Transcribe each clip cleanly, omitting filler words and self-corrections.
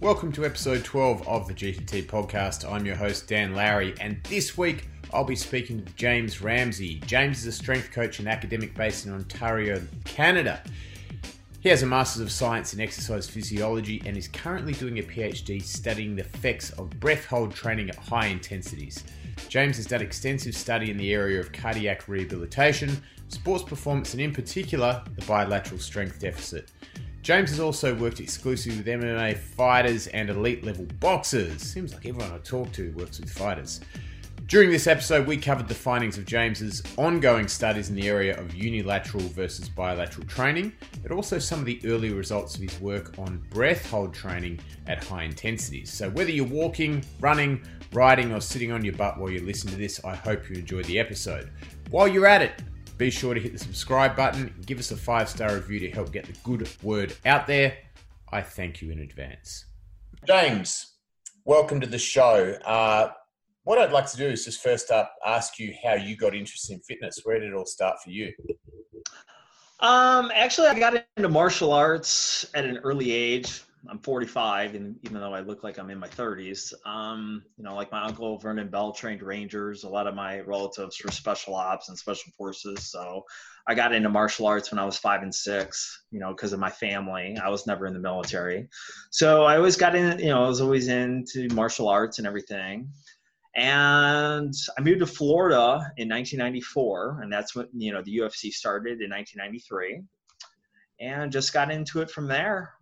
Welcome to episode 12 of the GTT podcast. I'm your host, Dan Lowry, and this week I'll be speaking to James Ramsey. James is a strength coach and academic based in Ontario, Canada. He has a Master's of Science in Exercise Physiology and is currently doing a PhD studying the effects of breath hold training at high intensities. James has done extensive study in the area of cardiac rehabilitation, sports performance, and in particular, the bilateral strength deficit. James has also worked exclusively with MMA fighters and elite level boxers. Seems like everyone I talk to works with fighters. During this episode, we covered the findings of James's ongoing studies in the area of unilateral versus bilateral training, but also some of the early results of his work on breath hold training at high intensities. So whether you're walking, running, riding, or sitting on your butt while you listen to this, I hope you enjoy the episode. While you're at it, be sure to hit the subscribe button and give us a 5-star review to help get the good word out there. I thank you in advance. James, welcome to the show. What I'd like to do is just first up ask you how you got interested in fitness. Where did it all start for you? Actually, I got into martial arts at an early age. I'm 45, and even though I look like I'm in my 30s, like my uncle Vernon Bell trained Rangers. A lot of my relatives were special ops and special forces. So I got into martial arts when I was 5 and 6, because of my family. I was never in the military. So I always got in, I was always into martial arts and everything. And I moved to Florida in 1994, and that's when, the UFC started in 1993, and just got into it from there.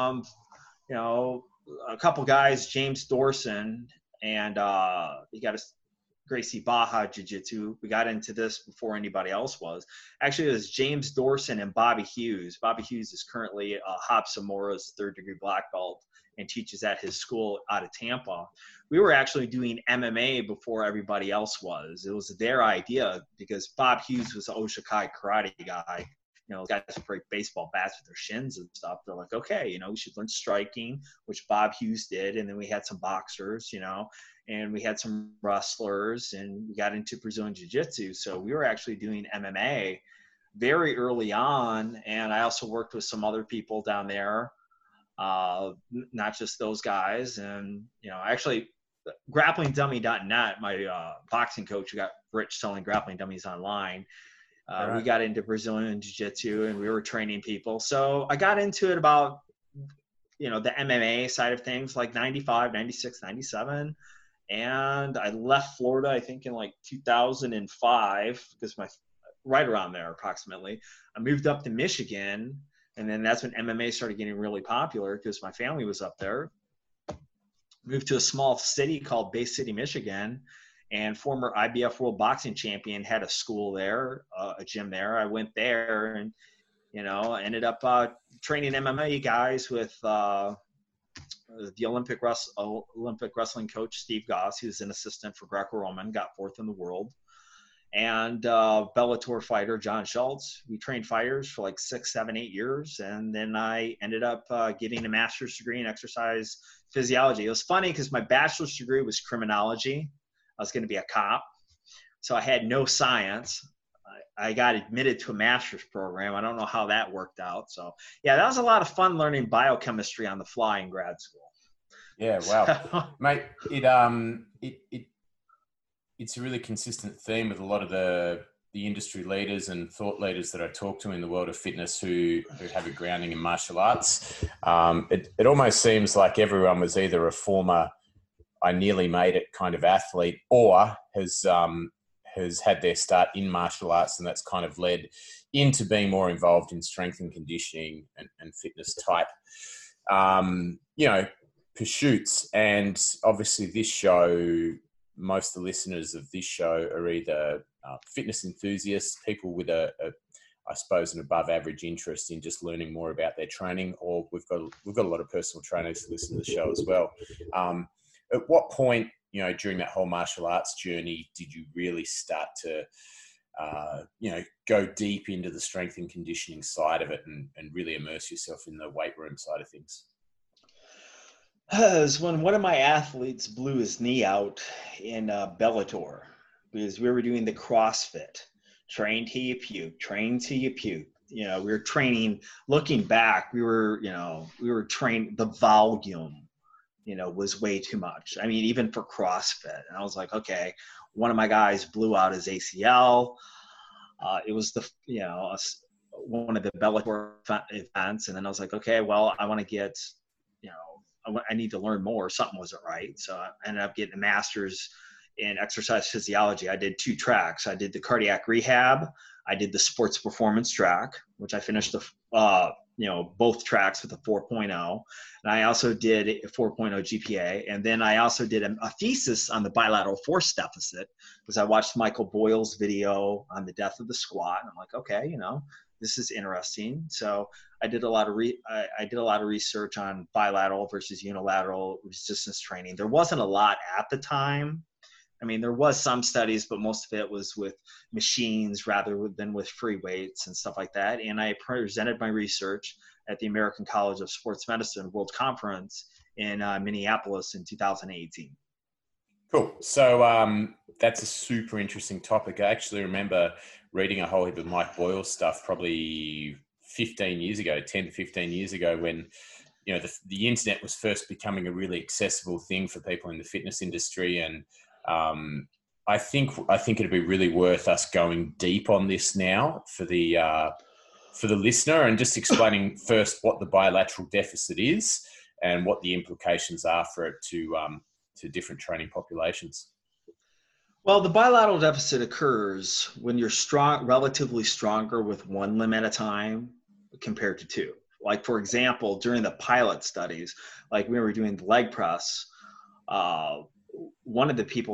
A couple guys, James Dorson and he got a Gracie Baja Jiu-Jitsu. We got into this before anybody else was. Actually, it was James Dorson and Bobby Hughes. Bobby Hughes is currently Hop Samora's third-degree black belt and teaches at his school out of Tampa. We were actually doing MMA before everybody else was. It was their idea because Bob Hughes was an Oshikai karate guy. Guys who break baseball bats with their shins and stuff. They're like, okay, we should learn striking, which Bob Hughes did. And then we had some boxers, and we had some wrestlers, and we got into Brazilian Jiu-Jitsu. So we were actually doing MMA very early on. And I also worked with some other people down there, not just those guys. And, actually grapplingdummy.net, my boxing coach who got rich selling grappling dummies online, right. We got into Brazilian Jiu-Jitsu and we were training people. So I got into it about, the MMA side of things, like 95, 96, 97. And I left Florida, I think in like 2005, because right around there approximately, I moved up to Michigan. And then that's when MMA started getting really popular because my family was up there. Moved to a small city called Bay City, Michigan. And former IBF World Boxing Champion had a school there, a gym there. I went there and, ended up training MMA guys with the Olympic wrestling coach, Steve Goss. He was an assistant for Greco-Roman, got 4th in the world. And Bellator fighter, John Schultz. We trained fighters for like 6, 7, 8 years. And then I ended up getting a master's degree in exercise physiology. It was funny because my bachelor's degree was criminology. I was going to be a cop. So I had no science. I got admitted to a master's program. I don't know how that worked out. So yeah, that was a lot of fun learning biochemistry on the fly in grad school. Yeah. Wow. Mate, it's a really consistent theme with a lot of the industry leaders and thought leaders that I talk to in the world of fitness who have a grounding in martial arts. It almost seems like everyone was either a former I nearly made it kind of athlete, or has had their start in martial arts, and that's kind of led into being more involved in strength and conditioning and fitness type, pursuits. And obviously this show, most of the listeners of this show are either fitness enthusiasts, people with I suppose, an above average interest in just learning more about their training, or we've got a lot of personal trainers who listen to the show as well. At what point, during that whole martial arts journey, did you really start to, go deep into the strength and conditioning side of it and really immerse yourself in the weight room side of things? It was when one of my athletes blew his knee out in Bellator because we were doing the CrossFit. Train till you puke, train till you puke. We were training, looking back, we were trained the volume was way too much. I mean, even for CrossFit. And I was like, okay, one of my guys blew out his ACL. It was one of the Bellator events. And then I was like, okay, well, I want to get, I need to learn more. Something wasn't right. So I ended up getting a master's in exercise physiology. I did 2 tracks. I did the cardiac rehab. I did the sports performance track, which I finished both tracks with a 4.0. And I also did a 4.0 GPA. And then I also did a thesis on the bilateral force deficit, because I watched Michael Boyle's video on the death of the squat. And I'm like, okay, this is interesting. So I did a lot of research on bilateral versus unilateral resistance training. There wasn't a lot at the time. I mean, there was some studies, but most of it was with machines rather than with free weights and stuff like that. And I presented my research at the American College of Sports Medicine World Conference in Minneapolis in 2018. Cool. So that's a super interesting topic. I actually remember reading a whole heap of Mike Boyle stuff probably 10 to 15 years ago, when the internet was first becoming a really accessible thing for people in the fitness industry. And I think it'd be really worth us going deep on this now for the listener, and just explaining first what the bilateral deficit is and what the implications are for it to different training populations. Well, the bilateral deficit occurs when you're relatively stronger with one limb at a time compared to 2. Like, for example, during the pilot studies, like we were doing the leg press, one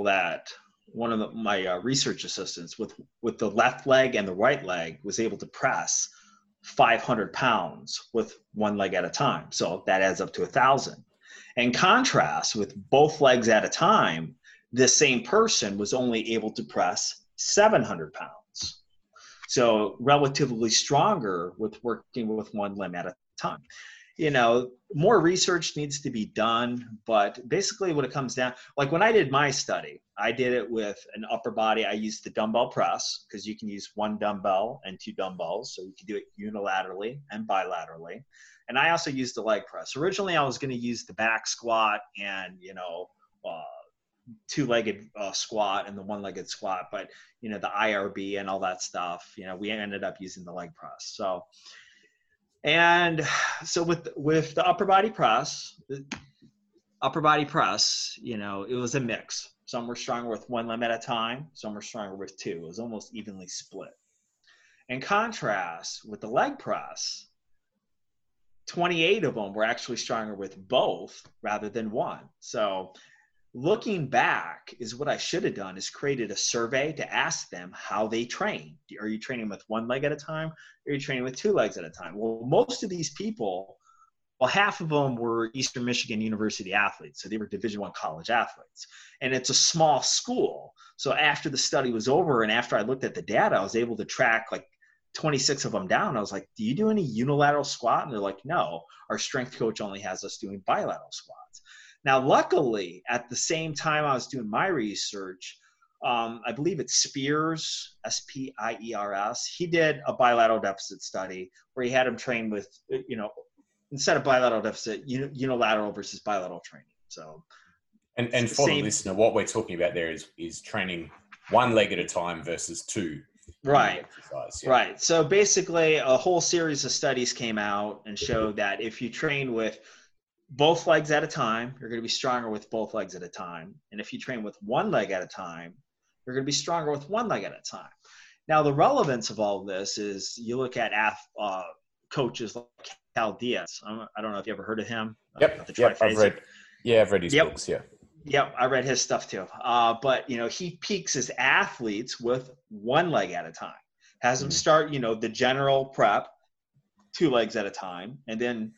of my research assistants with the left leg and the right leg was able to press 500 pounds with one leg at a time. So that adds up to 1,000. In contrast, with both legs at a time, this same person was only able to press 700 pounds. So relatively stronger with working with one limb at a time. More research needs to be done, but basically what it comes down, like when I did my study, I did it with an upper body. I used the dumbbell press, because you can use 1 dumbbell and 2 dumbbells. So you can do it unilaterally and bilaterally. And I also used the leg press. Originally, I was going to use the back squat and, 2-legged squat and the 1-legged squat, but, the IRB and all that stuff, we ended up using the leg press. So with the upper body press, it was a mix. Some were stronger with 1 limb at a time. Some were stronger with 2. It was almost evenly split. In contrast, with the leg press, 28 of them were actually stronger with both rather than 1. So looking back is what I should have done, is created a survey to ask them how they train. Are you training with 1 leg at a time? Or are you training with 2 legs at a time? Well, most of these people, half of them were Eastern Michigan University athletes. So they were Division I college athletes. And it's a small school. So after the study was over and after I looked at the data, I was able to track like 26 of them down. I was like, do you do any unilateral squat? And they're like, no, our strength coach only has us doing bilateral squats. Now, luckily, at the same time I was doing my research, I believe it's Spears, Spiers. He did a bilateral deficit study where he had him train with, instead of bilateral deficit, unilateral versus bilateral training. So, and for the listener, what we're talking about there is training 1 leg at a time versus 2. Right. Yeah. Right. So basically, a whole series of studies came out and showed that if you train with both legs at a time, you're going to be stronger with both legs at a time. And if you train with 1 leg at a time, you're going to be stronger with 1 leg at a time. Now, the relevance of all of this is you look at coaches like Cal Diaz. I don't know if you ever heard of him. Yep. I've read his books. Yeah. Yep. I read his stuff too. But he peaks his athletes with 1 leg at a time, has them start, the general prep, 2 legs at a time. And then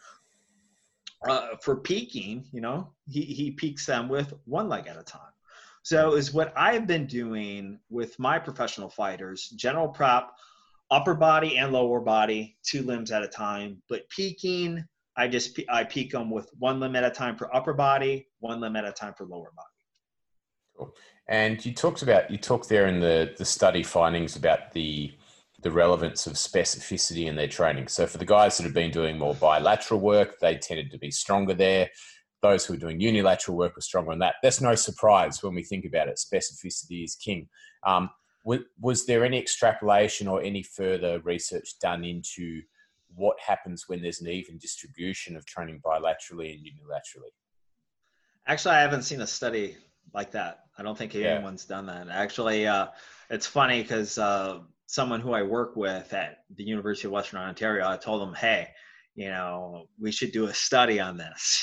for peaking, he peaks them with 1 leg at a time. So is what I've been doing with my professional fighters, general prep, upper body and lower body, 2 limbs at a time, but peaking, I peak them with 1 limb at a time for upper body, 1 limb at a time for lower body. Cool. And you talked there in the study findings about the relevance of specificity in their training. So for the guys that have been doing more bilateral work, they tended to be stronger there. those who are doing unilateral work were stronger on that. That's no surprise when we think about it. Specificity is king. Was there any extrapolation or any further research done into what happens when there's an even distribution of training bilaterally and unilaterally? Actually, I haven't seen a study like that. I don't think anyone's done that. Actually, it's funny because someone who I work with at the University of Western Ontario, I told them, hey, we should do a study on this.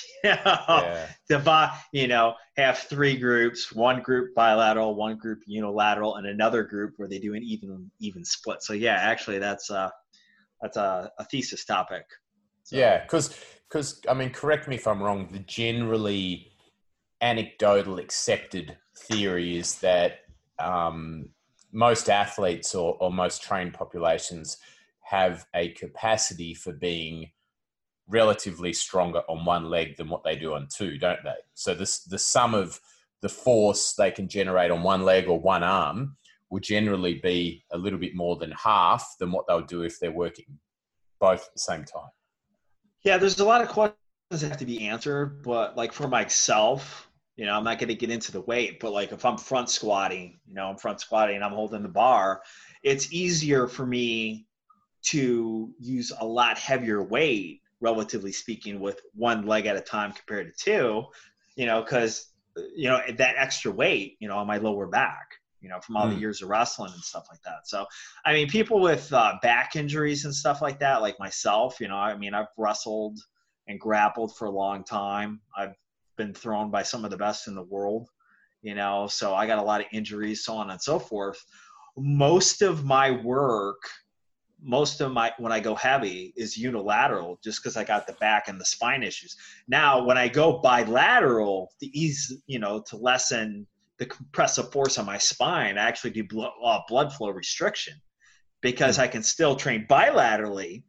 Have 3 groups, one group bilateral, one group unilateral, and another group where they do an even split. So yeah, actually that's a thesis topic. So. Yeah, because I mean, correct me if I'm wrong, the generally anecdotal accepted theory is that most athletes or most trained populations have a capacity for being relatively stronger on one leg than what they do on two, don't they? So the sum of the force they can generate on one leg or one arm will generally be a little bit more than half than what they'll do if they're working both at the same time. Yeah, there's a lot of questions that have to be answered, but like for myself, I'm not going to get into the weight, but like if I'm front squatting, I'm holding the bar, it's easier for me to use a lot heavier weight, relatively speaking, with one leg at a time compared to two, because, that extra weight, on my lower back, from all the years of wrestling and stuff like that. So, I mean, people with back injuries and stuff like that, like myself, I've wrestled and grappled for a long time. I've been thrown by some of the best in the world, so I got a lot of injuries, so on and so forth. Most of my work, when I go heavy, is unilateral, just because I got the back and the spine issues. Now, when I go bilateral, to ease, to lessen the compressive force on my spine, I actually do blood flow restriction, because I can still train bilaterally.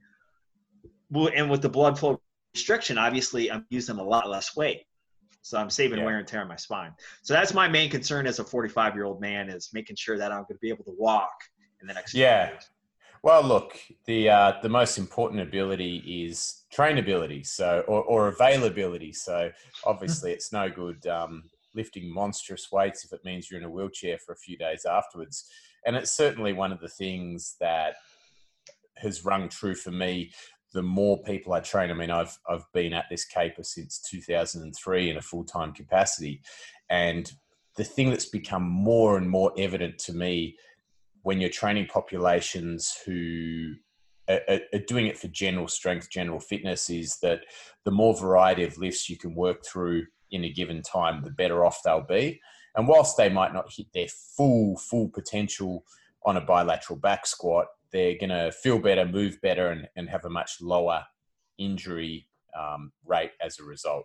And with the blood flow restriction, obviously I'm using a lot less weight. So I'm saving wear and tear on my spine. So that's my main concern as a 45-year-old man, is making sure that I'm going to be able to walk in the next few years. Well, look, the most important ability is trainability, so or availability. So obviously, it's no good lifting monstrous weights if it means you're in a wheelchair for a few days afterwards. And it's certainly one of the things that has rung true for me. The more people I train, I mean, I've been at this caper since 2003 in a full-time capacity, and the thing that's become more and more evident to me when you're training populations who are doing it for general strength, general fitness, is that the more variety of lifts you can work through in a given time, the better off they'll be. And whilst they might not hit their full potential on a bilateral back squat, they're going to feel better, move better, and have a much lower injury rate as a result.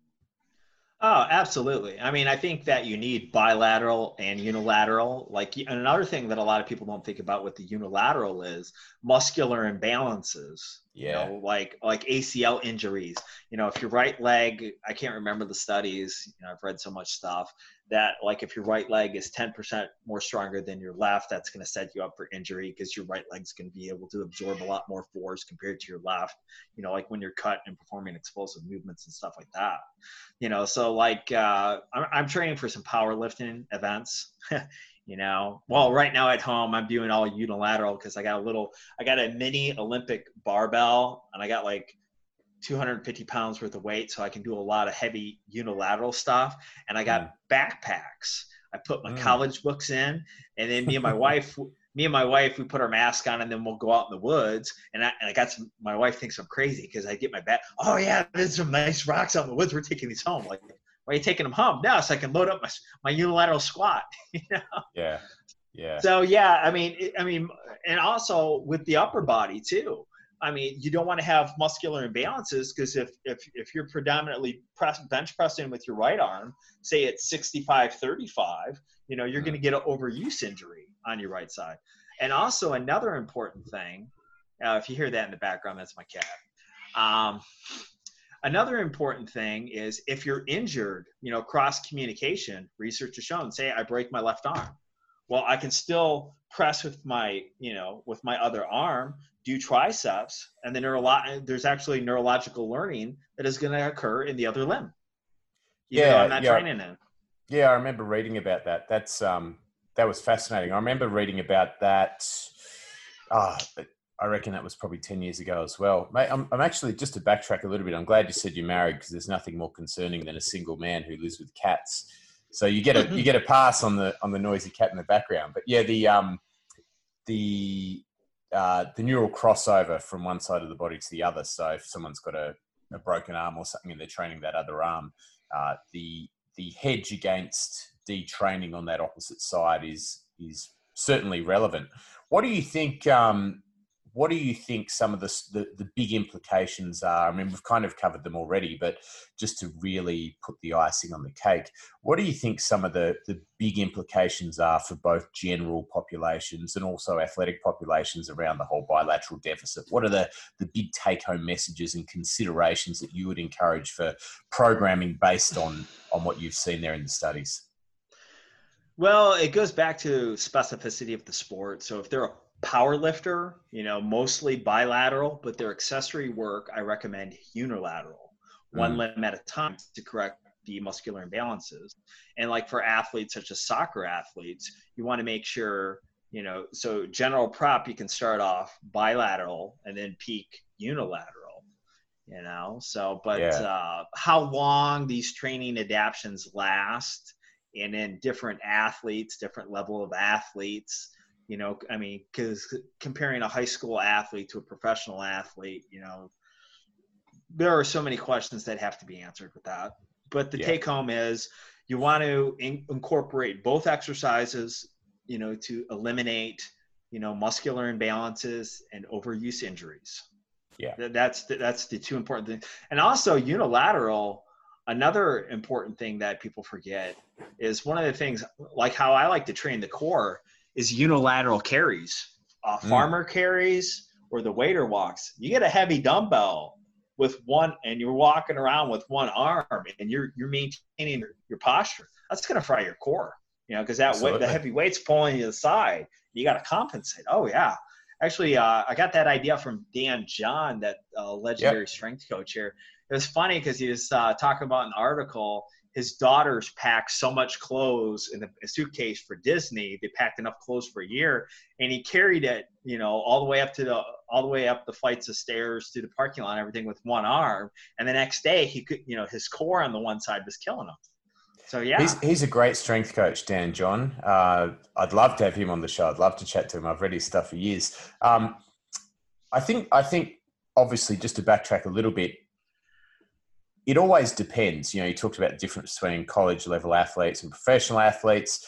Oh, absolutely. I mean, I think that you need bilateral and unilateral. Like, another thing that a lot of people don't think about with the unilateral is muscular imbalances. Yeah. Like ACL injuries. If your right leg, I can't remember the studies, I've read so much stuff, that like if your right leg is 10% more stronger than your left, that's going to set you up for injury, because your right leg's going to be able to absorb a lot more force compared to your left, like when you're cut and performing explosive movements and stuff like that. So like I'm training for some powerlifting events. Well, right now at home, I'm doing all unilateral, because I got a mini Olympic barbell, and I got like 250 pounds worth of weight, so I can do a lot of heavy unilateral stuff. And I got backpacks. I put my college books in, and then me and my wife, we put our mask on, and then we'll go out in the woods. And I got my wife thinks I'm crazy, because I get my back. Oh yeah, there's some nice rocks out in the woods. We're taking these home. Like, why are you taking them home? No, so I can load up my unilateral squat. Yeah. So yeah, I mean, and also with the upper body too. I mean, you don't want to have muscular imbalances, because if you're predominantly bench pressing with your right arm, say it's 65-35, you're going to get an overuse injury on your right side. And also another important thing, if you hear that in the background, that's my cat. Another important thing is, if you're injured, cross communication, research has shown, say I break my left arm. Well, I can still press with my other arm, do triceps, and there's actually neurological learning that is going to occur in the other limb. even though I'm not training in. Yeah, I remember reading about that. That was fascinating. I remember reading about that. I reckon that was probably 10 years ago as well. Mate, I'm actually, just to backtrack a little bit, I'm glad you said you're married, because there's nothing more concerning than a single man who lives with cats. So you get a pass on the noisy cat in the background. But yeah, the neural crossover from one side of the body to the other. So if someone's got a broken arm or something and they're training that other arm, the hedge against detraining on that opposite side is certainly relevant. What do you think? What do you think some of the big implications are? I mean, we've kind of covered them already, but just to really put the icing on the cake, what do you think some of the big implications are for both general populations and also athletic populations around the whole bilateral deficit? What are the big take-home messages and considerations that you would encourage for programming based on what you've seen there in the studies? Well, it goes back to specificity of the sport. So if they're a power lifter, mostly bilateral, but their accessory work, I recommend unilateral, one limb at a time to correct the muscular imbalances. And like for athletes such as soccer athletes, you want to make sure, so general prep, you can start off bilateral and then peak unilateral, how long these training adaptations last, and then different athletes, different level of athletes, because comparing a high school athlete to a professional athlete, there are so many questions that have to be answered with that. But the take home is you want to incorporate both exercises, to eliminate, muscular imbalances and overuse injuries. Yeah. That's the two important things. And also unilateral, another important thing that people forget is one of the things, like how I like to train the core, is unilateral carries, farmer carries, or the waiter walks. You get a heavy dumbbell with one, and you're walking around with one arm, and you're maintaining your posture. That's going to fry your core, because the heavy weight's pulling you to the side. You got to compensate. Oh yeah. Actually, I got that idea from Dan John, that legendary strength coach here. It was funny because he was talking about an article. His daughters packed so much clothes in a suitcase for Disney. They packed enough clothes for a year, and he carried it, all the way up the flights of stairs to the parking lot and everything with one arm. And the next day, he could, his core on the one side was killing him. So yeah, he's a great strength coach, Dan John. I'd love to have him on the show. I'd love to chat to him. I've read his stuff for years. I think obviously, just to backtrack a little bit, it always depends. You talked about the difference between college level athletes and professional athletes.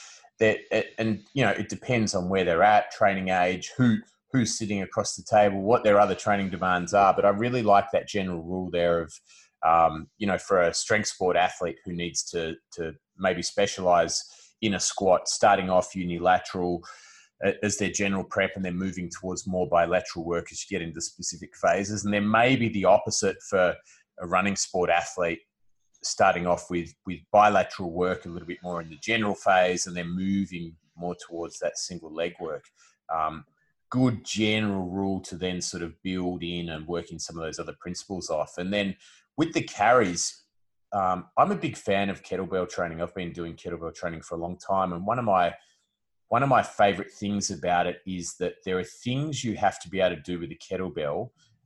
It depends on where they're at, training age, who's sitting across the table, what their other training demands are. But I really like that general rule there of, for a strength sport athlete who needs to maybe specialize in a squat, starting off unilateral as their general prep, and then moving towards more bilateral work as you get into specific phases. And then maybe the opposite for a running sport athlete, starting off with bilateral work a little bit more in the general phase, and then moving more towards that single leg work. Good general rule to then sort of build in and work in some of those other principles off. And then with the carries, I'm a big fan of kettlebell training. I've been doing kettlebell training for a long time. And one of my favorite things about it is that there are things you have to be able to do with a kettlebell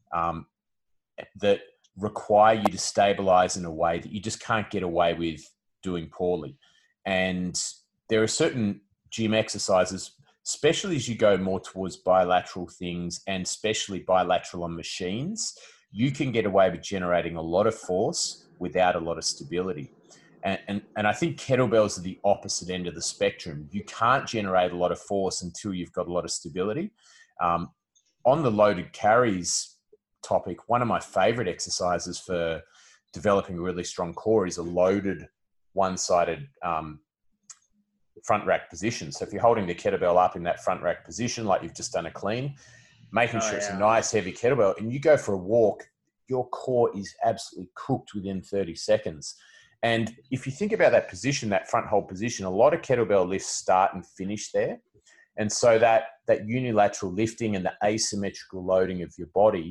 that require you to stabilize in a way that you just can't get away with doing poorly. And there are certain gym exercises, especially as you go more towards bilateral things, and especially bilateral on machines, you can get away with generating a lot of force without a lot of stability. And I think kettlebells are the opposite end of the spectrum. You can't generate a lot of force until you've got a lot of stability. On the loaded carries topic, one of my favorite exercises for developing a really strong core is a loaded one-sided front rack position. So if you're holding the kettlebell up in that front rack position, like you've just done a clean, making sure it's a nice heavy kettlebell, and you go for a walk, your core is absolutely cooked within 30 seconds. And if you think about that position, that front hold position, a lot of kettlebell lifts start and finish there. And so that unilateral lifting and the asymmetrical loading of your body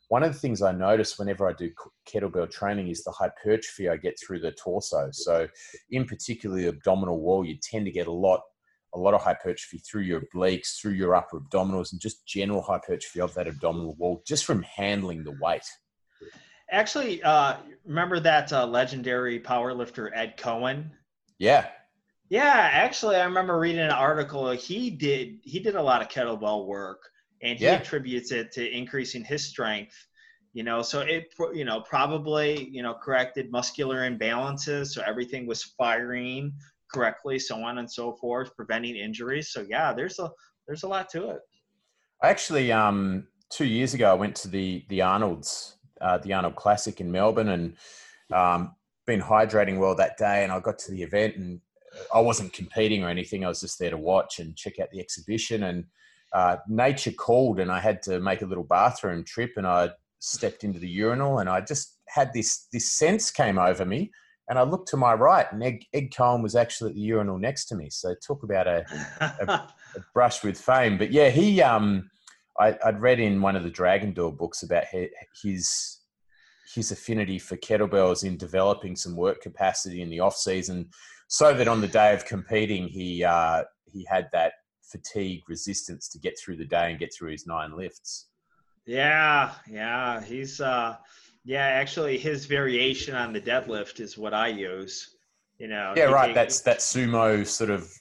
one of the things I notice whenever I do kettlebell training is the hypertrophy I get through the torso. So in particular, the abdominal wall, you tend to get a lot of hypertrophy through your obliques, through your upper abdominals, and just general hypertrophy of that abdominal wall just from handling the weight. Actually, remember that legendary powerlifter Ed Cohen? Yeah. Yeah, actually, I remember reading an article. He did a lot of kettlebell work, and he attributes it to increasing his strength. So it probably corrected muscular imbalances, so everything was firing correctly, so on and so forth, preventing injuries. So yeah, there's a lot to it. I actually 2 years ago I went to the Arnold's. The Arnold Classic in Melbourne, and been hydrating well that day. And I got to the event, and I wasn't competing or anything. I was just there to watch and check out the exhibition. And nature called, and I had to make a little bathroom trip. And I stepped into the urinal, and I just had this sense came over me. And I looked to my right, and Ed Cohen was actually at the urinal next to me. So talk about a brush with fame. But yeah, he. I'd read in one of the Dragon Door books about his affinity for kettlebells in developing some work capacity in the off season, so that on the day of competing, he had that fatigue resistance to get through the day and get through his 9 lifts. Yeah, he's actually his variation on the deadlift is what I use. Yeah, right. That's that sumo's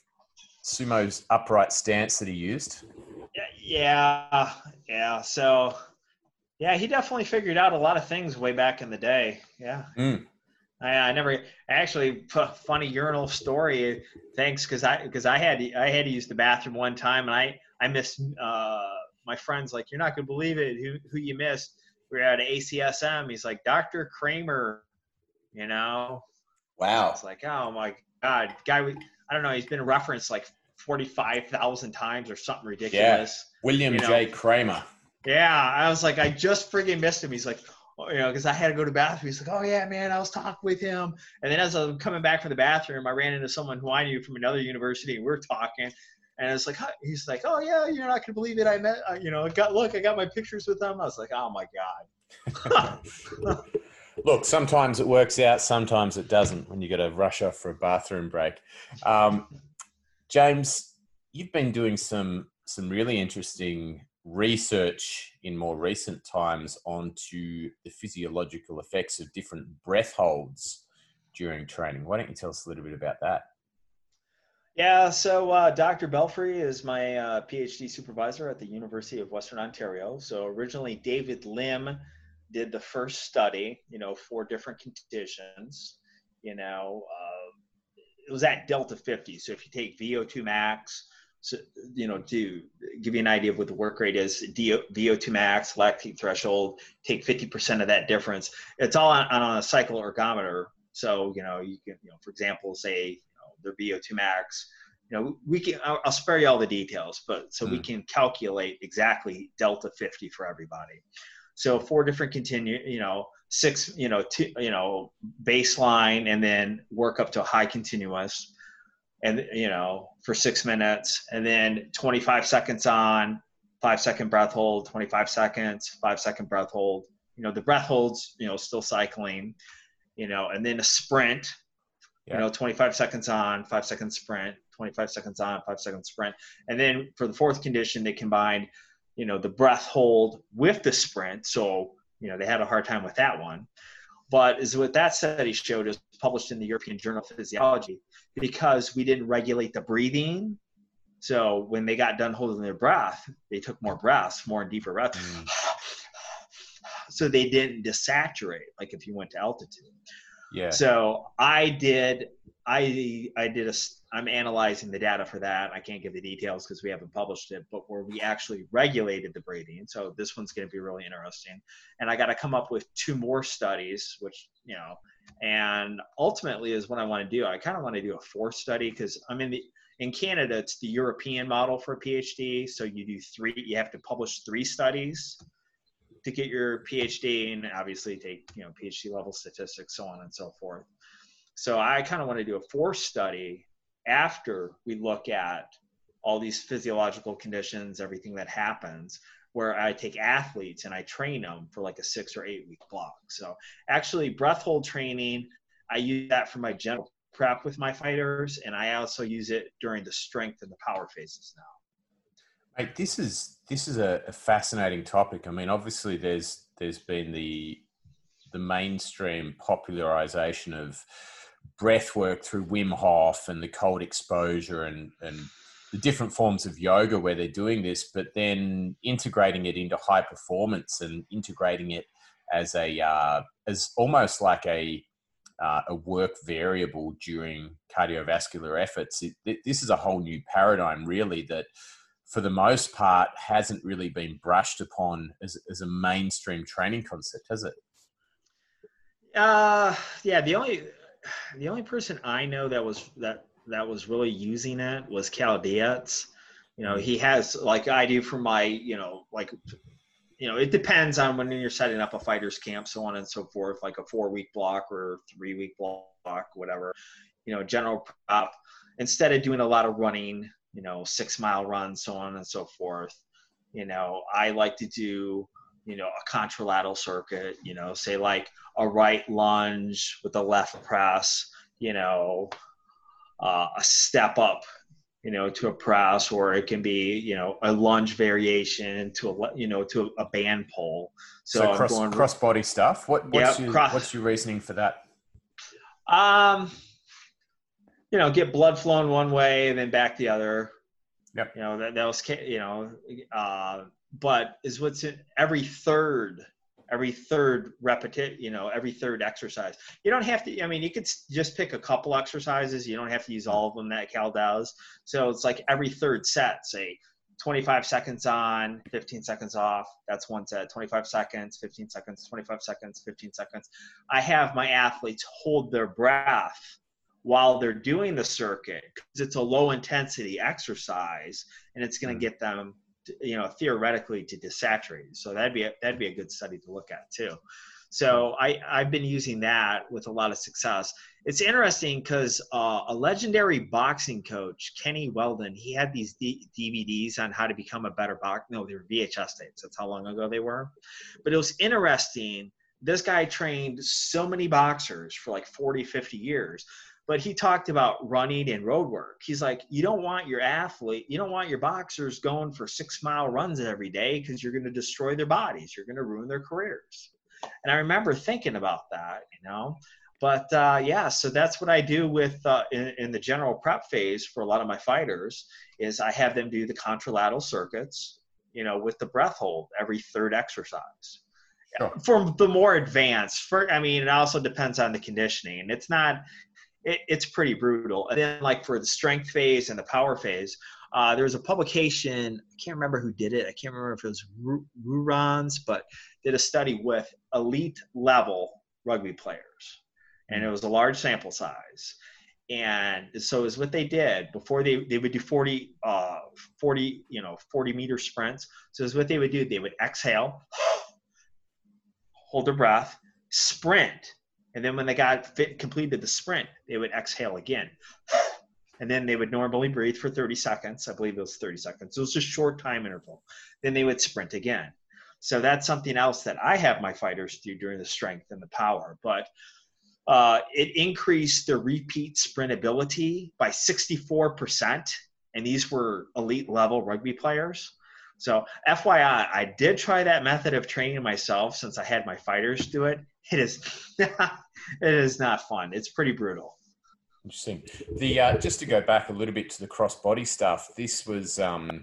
upright stance that he used. Yeah. So, yeah, he definitely figured out a lot of things way back in the day. Yeah. I never actually funny urinal story. Thanks, because I had to use the bathroom one time, and I missed. My friend's like, you're not gonna believe it. Who you missed? We were at ACSM. He's like, Dr. Kramer. Wow. It's like, oh my God, guy. I don't know. He's been referenced like 45,000 times or something ridiculous. Yeah. William J. Kramer. Yeah, I was like, I just friggin' missed him. He's like, because I had to go to the bathroom. He's like, oh yeah, man, I was talking with him. And then as I was coming back from the bathroom, I ran into someone who I knew from another university, and we were talking. And it's like, he's like, oh yeah, you're not gonna believe it. I met, I got my pictures with them. I was like, oh my God. Look, sometimes it works out, sometimes it doesn't when you got to rush off for a bathroom break. James, you've been doing some really interesting research in more recent times onto the physiological effects of different breath holds during training. Why don't you tell us a little bit about that? Yeah, so Dr. Belfry is my PhD supervisor at the University of Western Ontario. So originally David Lim did the first study, 4 different conditions. It was at Delta 50. So if you take VO2 max, so, to give you an idea of what the work rate is, VO2 max, lactate threshold, take 50% of that difference. It's all on a cycle ergometer. So, you can, for example, say their VO2 max, we can, I'll spare you all the details, but so we can calculate exactly Delta 50 for everybody. So 4 different 6, baseline, and then work up to a high continuous, and for 6 minutes, and then 25 seconds on, 5-second breath hold, 25 seconds, 5-second breath hold. The breath holds, still cycling, and then a sprint, 25 seconds on, 5-second sprint, 25 seconds on, 5-second sprint. And then for the 4th condition, they combined, the breath hold with the sprint. So, they had a hard time with that one. But is what that study showed is published in the European Journal of Physiology, because we didn't regulate the breathing. So when they got done holding their breath, they took more breaths, more and deeper breaths. So they didn't desaturate like if you went to altitude. Yeah. So I'm analyzing the data for that. I can't give the details because we haven't published it, but where we actually regulated the breathing. So this one's going to be really interesting. And I got to come up with 2 more studies, which, and ultimately is what I want to do. I kind of want to do a 4th study, because I'm in Canada, it's the European model for a PhD. So you have to publish 3 studies to get your PhD, and obviously take, PhD level statistics, so on and so forth. So I kind of want to do a 4th study after we look at all these physiological conditions, everything that happens, where I take athletes and I train them for like a 6 or 8 week block. So actually breath hold training, I use that for my general prep with my fighters, and I also use it during the strength and the power phases now. Mate, this is a fascinating topic. I mean, obviously there's been the mainstream popularization of breath work through Wim Hof and the cold exposure and the different forms of yoga where they're doing this, but then integrating it into high performance and integrating it as as almost like a work variable during cardiovascular efforts. This is a whole new paradigm, really, that for the most part hasn't really been brushed upon as a mainstream training concept, has it? Yeah, the only person I know that was really using it was Cal Dietz. He has, like I do for my, it depends on when you're setting up a fighter's camp, so on and so forth, like a 4-week block or 3-week block, whatever, general prep. Instead of doing a lot of running, 6-mile runs, so on and so forth, I like to do, a contralateral circuit, say like a right lunge with a left press, a step up, to a press, or it can be, a lunge variation to a band pull. So cross body stuff. What's your reasoning for that? Get blood flowing one way and then back the other. Yep. That was, but is what's in every third repetition, every third exercise. You don't have to, you could just pick a couple exercises. You don't have to use all of them that Cal does. So it's like every third set, say 25 seconds on, 15 seconds off. That's one set. 25 seconds, 15 seconds, 25 seconds, 15 seconds. I have my athletes hold their breath while they're doing the circuit, because it's a low intensity exercise and it's going to get them, theoretically, to desaturate. So that'd be a good study to look at too. So I've been using that with a lot of success. It's interesting because a legendary boxing coach, Kenny Weldon, he had these DVDs on how to become a better boxer. No, they were VHS tapes. That's how long ago they were. But it was interesting. This guy trained so many boxers for like 40, 50 years. But he talked about running and road work. He's like, you don't want your boxers going for 6-mile runs every day, because you're going to destroy their bodies. You're going to ruin their careers. And I remember thinking about that, But so that's what I do with in the general prep phase for a lot of my fighters, is I have them do the contralateral circuits, with the breath hold every third exercise. Sure. For the more advanced, it also depends on the conditioning. It's pretty brutal. And then, like, for the strength phase and the power phase, there was a publication, I can't remember who did it. I can't remember if it was Rurons, but did a study with elite level rugby players. And it was a large sample size. And so is what they did before they would do 40 meter sprints. So is what they would do. They would exhale, hold their breath, sprint. And then when they completed the sprint, they would exhale again. And then they would normally breathe for 30 seconds. I believe it was 30 seconds. So it was a short time interval. Then they would sprint again. So that's something else that I have my fighters do during the strength and the power. But it increased the repeat sprint ability by 64%. And these were elite level rugby players. So FYI, I did try that method of training myself since I had my fighters do it. It is not fun. It's pretty brutal. Interesting. Just to go back a little bit to the cross-body stuff, this was in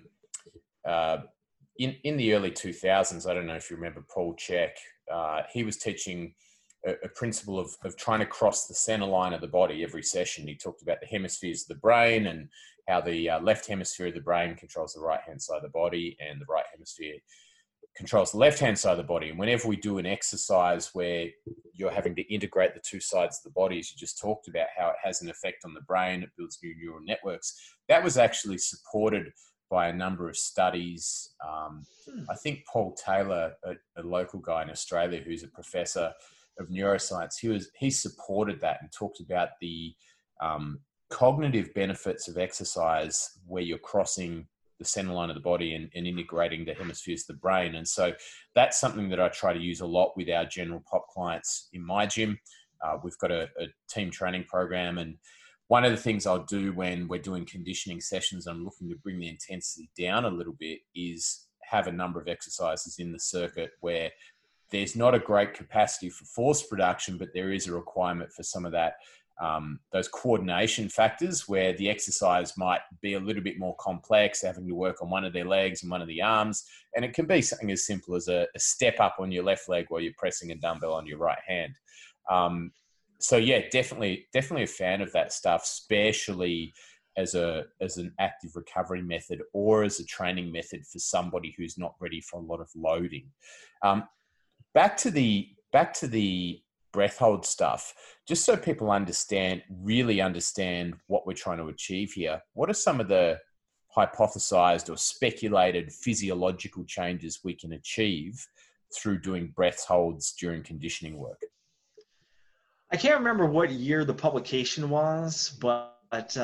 the early 2000s. I don't know if you remember Paul Chek. He was teaching a principle of trying to cross the center line of the body every session. He talked about the hemispheres of the brain and how the left hemisphere of the brain controls the right-hand side of the body, and the right hemisphere controls the left-hand side of the body. And whenever we do an exercise where you're having to integrate the two sides of the body, as you just talked about, how it has an effect on the brain, it builds new neural networks. That was actually supported by a number of studies. I think Paul Taylor, a local guy in Australia who's a professor of neuroscience, he supported that and talked about the cognitive benefits of exercise where you're crossing center line of the body and integrating the hemispheres of the brain. And so that's something that I try to use a lot with our general pop clients in my gym. We've got a team training program, and one of the things I'll do when we're doing conditioning sessions, I'm looking to bring the intensity down a little bit, is have a number of exercises in the circuit where there's not a great capacity for force production, but there is a requirement for some of that, those coordination factors where the exercise might be a little bit more complex, having to work on one of their legs and one of the arms. And it can be something as simple as a step up on your left leg while you're pressing a dumbbell on your right hand. So yeah, definitely a fan of that stuff, especially as an active recovery method or as a training method for somebody who's not ready for a lot of loading. Back to the breath hold stuff, just so people really understand what we're trying to achieve here. What are some of the hypothesized or speculated physiological changes we can achieve through doing breath holds during conditioning work? I can't remember what year the publication was, but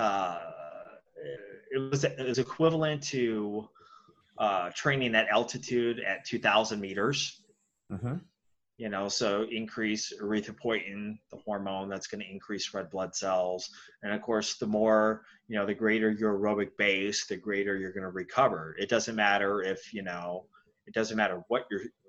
it was equivalent to training at altitude at 2,000 meters. Mm-hmm. You know, so increase erythropoietin, the hormone that's going to increase red blood cells. And of course, the more, you know, the greater your aerobic base, the greater you're going to recover. It doesn't matter if, you know, it doesn't matter what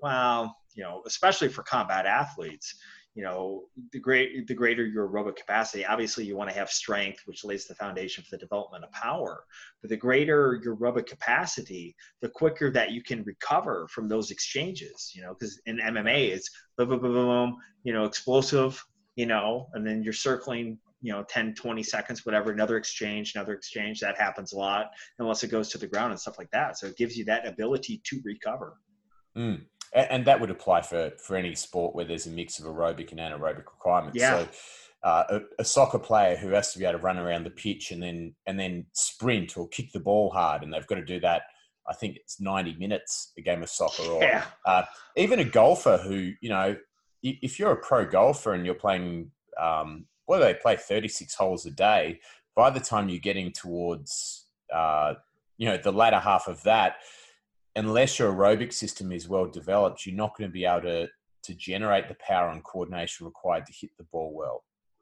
especially for combat athletes, you know, the greater your aerobic capacity. Obviously, you want to have strength, which lays the foundation for the development of power. But the greater your aerobic capacity, the quicker that you can recover from those exchanges. You know, because in MMA, it's boom, boom, boom, boom, you know, explosive, you know, and then you're circling, you know, 10, 20 seconds, whatever, another exchange. That happens a lot unless it goes to the ground and stuff like that. So it gives you that ability to recover. Mm. And that would apply for any sport where there's a mix of aerobic and anaerobic requirements. Yeah. So a soccer player who has to be able to run around the pitch and then sprint or kick the ball hard, and they've got to do that, I think it's 90 minutes, a game of soccer. Or even a golfer who, you know, if you're a pro golfer and you're playing, they play 36 holes a day, by the time you're getting towards, the latter half of that, unless your aerobic system is well developed, you're not going to be able to generate the power and coordination required to hit the ball well.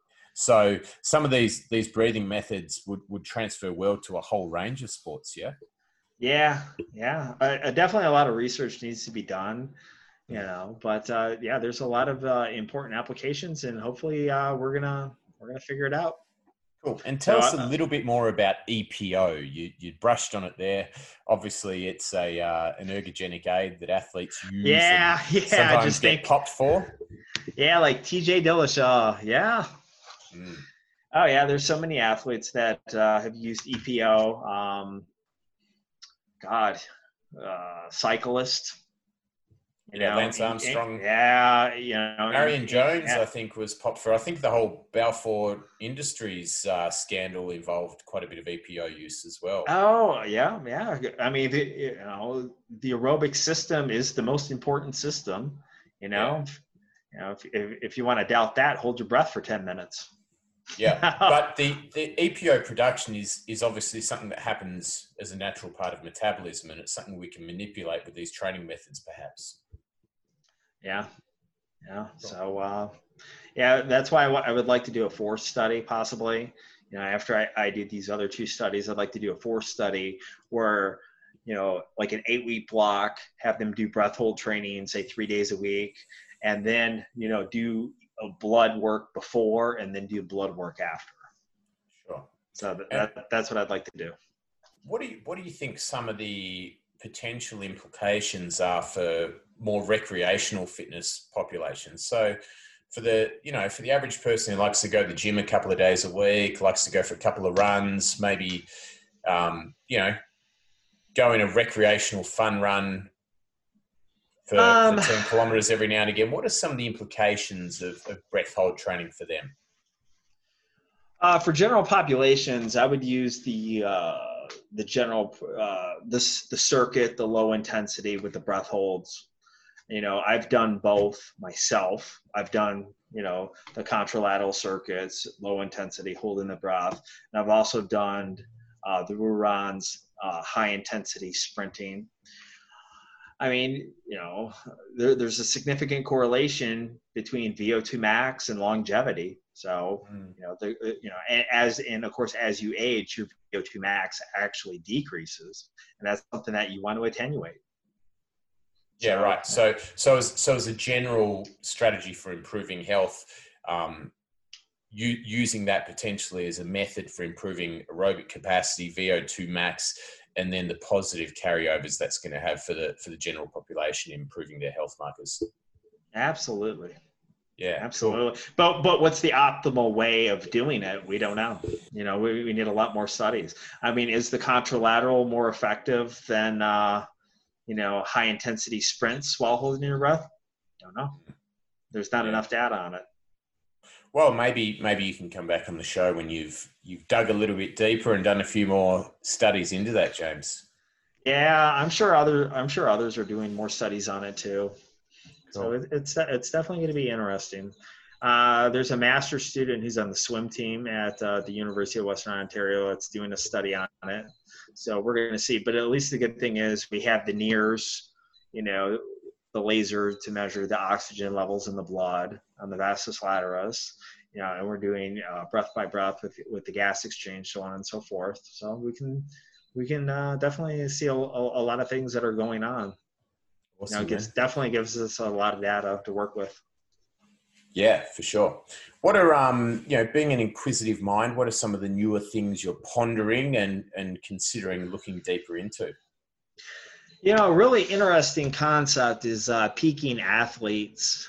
So some of these breathing methods would transfer well to a whole range of sports, yeah? Yeah. Definitely a lot of research needs to be done, you know, but there's a lot of important applications, and hopefully we're gonna figure it out. Cool. And tell us a little bit more about EPO. You brushed on it there. Obviously, it's an ergogenic aid that athletes use. Yeah. Sometimes just get popped for. Yeah, like TJ Dillashaw. Yeah. Mm. Oh yeah, there's so many athletes that have used EPO. Cyclist. Lance Armstrong. Marion Jones, I think, was popped for. I think the whole Balfour Industries scandal involved quite a bit of EPO use as well. Oh, yeah. I mean, the aerobic system is the most important system. You know, if you want to doubt that, hold your breath for 10 minutes. Yeah, but the EPO production is obviously something that happens as a natural part of metabolism, and it's something we can manipulate with these training methods, perhaps. Yeah. So, that's why I would like to do a force study, possibly. You know, after I did these other two studies, I'd like to do a force study where, you know, like an 8-week block, have them do breath hold training, say 3 days a week, and then, you know, do a blood work before and then do blood work after. Sure. So that's what I'd like to do. What do you think some of the potential implications are for more recreational fitness populations? So for the average person who likes to go to the gym a couple of days a week, likes to go for a couple of runs, maybe, go in a recreational fun run for 10 kilometers every now and again. What are some of the implications of breath hold training for them? For general populations, I would use the general, the circuit, the low intensity with the breath holds. You know, I've done both myself. I've done, you know, the contralateral circuits, low intensity, holding the breath. And I've also done the Rurons, high intensity sprinting. I mean, there's a significant correlation between VO2 max and longevity. So, and of course, as you age, your VO2 max actually decreases, and that's something that you want to attenuate. Yeah, right. So as a general strategy for improving health, using that potentially as a method for improving aerobic capacity, VO2 max, and then the positive carryovers that's going to have for the general population, improving their health markers. Absolutely. Yeah, absolutely. Cool. But what's the optimal way of doing it? We don't know. We need a lot more studies. I mean, is the contralateral more effective than high intensity sprints while holding your breath? Don't know. There's not enough data on it. Well, maybe you can come back on the show when you've dug a little bit deeper and done a few more studies into that, James. Yeah, I'm sure others are doing more studies on it too. Cool. So it's definitely going to be interesting. There's a master's student who's on the swim team at the University of Western Ontario that's doing a study on it. So we're going to see. But at least the good thing is we have the NIRS, the laser to measure the oxygen levels in the blood on the vastus lateralis, and we're doing breath by breath with the gas exchange, so on and so forth. So we can definitely see a lot of things that are going on. Awesome, definitely gives us a lot of data to work with. Yeah, for sure. What are, being an inquisitive mind, what are some of the newer things you're pondering and considering looking deeper into? A really interesting concept is peaking athletes.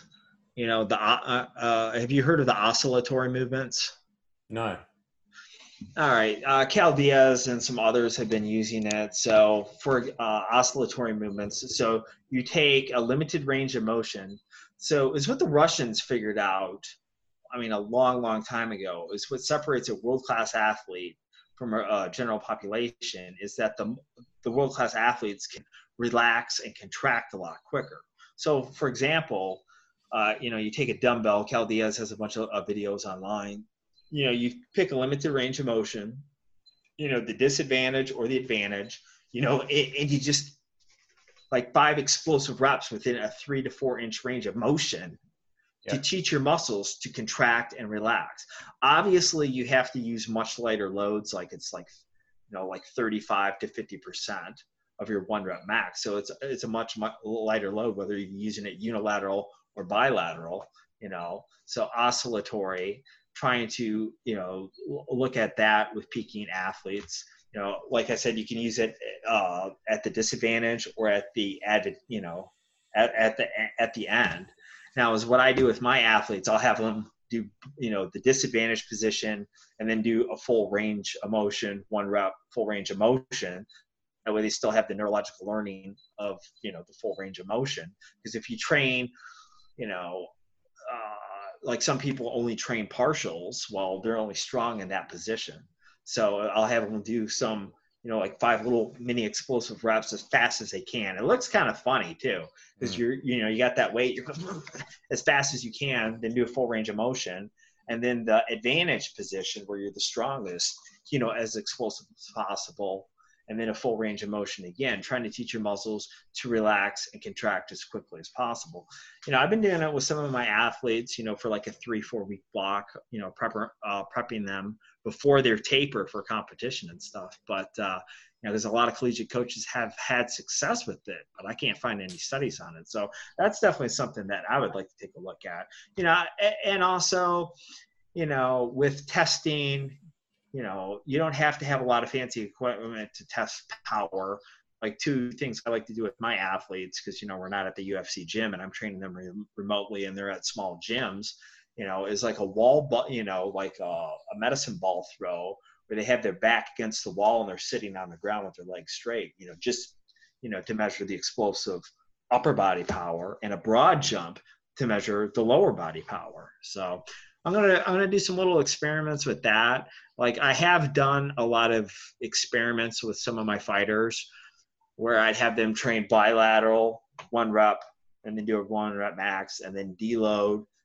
Have you heard of the oscillatory movements? No. All right. Cal Diaz and some others have been using it. So for oscillatory movements, so you take a limited range of motion. So it's what the Russians figured out, a long, long time ago, is what separates a world-class athlete from a general population is that the world-class athletes can relax and contract a lot quicker. So for example, you take a dumbbell. Cal Diaz has a bunch of videos online. You pick a limited range of motion, the disadvantage or the advantage, and you just like 5 explosive reps within a 3 to 4 inch range of motion to teach your muscles to contract and relax. Obviously, you have to use much lighter loads, like 35 to 50% of your 1 rep max. So it's a much lighter load, whether you're using it unilateral or bilateral, so oscillatory, trying to, look at that with peaking athletes. Like I said, you can use it at the disadvantage or at the at the end. Now, is what I do with my athletes. I'll have them do, the disadvantage position and then do a full range of motion, 1 rep, full range of motion. That way they still have the neurological learning of, the full range of motion. Because if you train, like some people only train partials, well, they're only strong in that position. So I'll have them do some, like 5 little mini explosive reps as fast as they can. It looks kind of funny too, because you got that weight, you're going as fast as you can, then do a full range of motion. And then the advantage position where you're the strongest, as explosive as possible. And then a full range of motion again, trying to teach your muscles to relax and contract as quickly as possible. I've been doing it with some of my athletes, for like a 3-4 week block, prepping them before their taper for competition and stuff. But, there's a lot of collegiate coaches have had success with it, but I can't find any studies on it. So that's definitely something that I would like to take a look at, and also, with testing, you don't have to have a lot of fancy equipment to test power. Like 2 things I like to do with my athletes, because, we're not at the UFC gym and I'm training them remotely and they're at small gyms, is like a wall, like a medicine ball throw where they have their back against the wall and they're sitting on the ground with their legs straight, just, to measure the explosive upper body power, and a broad jump to measure the lower body power. So I'm gonna do some little experiments with that. Like I have done a lot of experiments with some of my fighters where I'd have them train bilateral 1 rep and then do a 1 rep max and then deload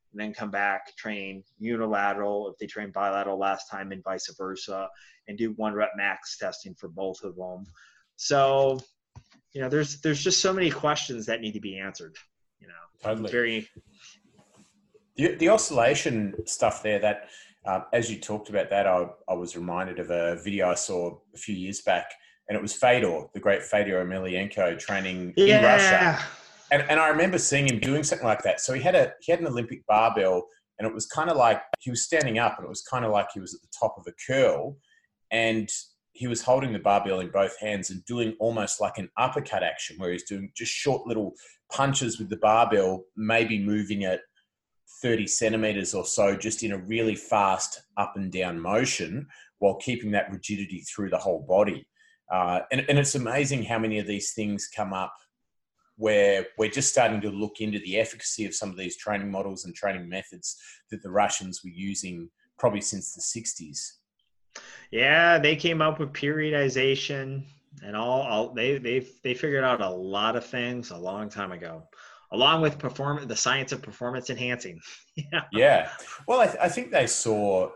and then come back, train unilateral if they train bilateral last time, and vice versa, and do 1 rep max testing for both of them. So, there's just so many questions that need to be answered. Totally. The oscillation stuff there, that as you talked about that, I was reminded of a video I saw a few years back, and it was Fedor, the great Fedor Emelianenko, training in Russia. And I remember seeing him doing something like that. So he had an Olympic barbell, and it was kind of like he was standing up, and it was kind of like he was at the top of a curl, and he was holding the barbell in both hands and doing almost like an uppercut action where he's doing just short little punches with the barbell, maybe moving it 30 centimeters or so, just in a really fast up and down motion while keeping that rigidity through the whole body. And it's amazing how many of these things come up where we're just starting to look into the efficacy of some of these training models and training methods that the Russians were using probably since the 60s. Yeah, they came up with periodization and they figured out a lot of things a long time ago, along with the science of performance enhancing. Yeah. Well, I think they saw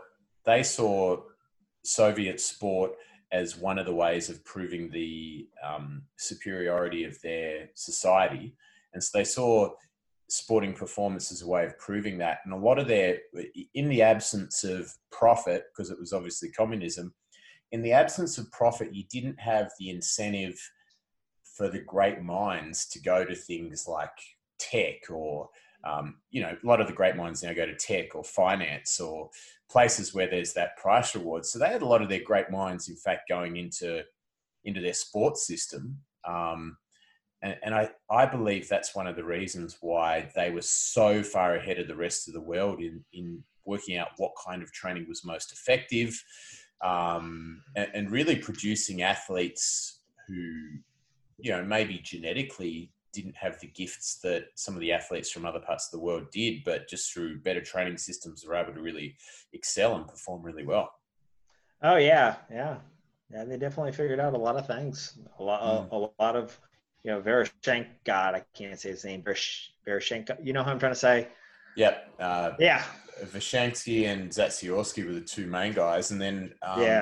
Soviet sport as one of the ways of proving the superiority of their society. And so they saw sporting performance as a way of proving that. And a lot of in the absence of profit, because it was obviously communism, in the absence of profit, you didn't have the incentive for the great minds to go to things like tech or, a lot of the great minds now go to tech or finance or places where there's that price reward. So they had a lot of their great minds, in fact, going into their sports system. And I believe that's one of the reasons why they were so far ahead of the rest of the world in working out what kind of training was most effective, and really producing athletes who, maybe genetically didn't have the gifts that some of the athletes from other parts of the world did, but just through better training systems were able to really excel and perform really well. Oh yeah. Yeah. Yeah. They definitely figured out a lot of things. A lot of, Veroshenko, God, I can't say his name. Veroshenko, you know who I'm trying to say? Yep. Yeah. Vashansky and Zatsiorsky were the two main guys. And then,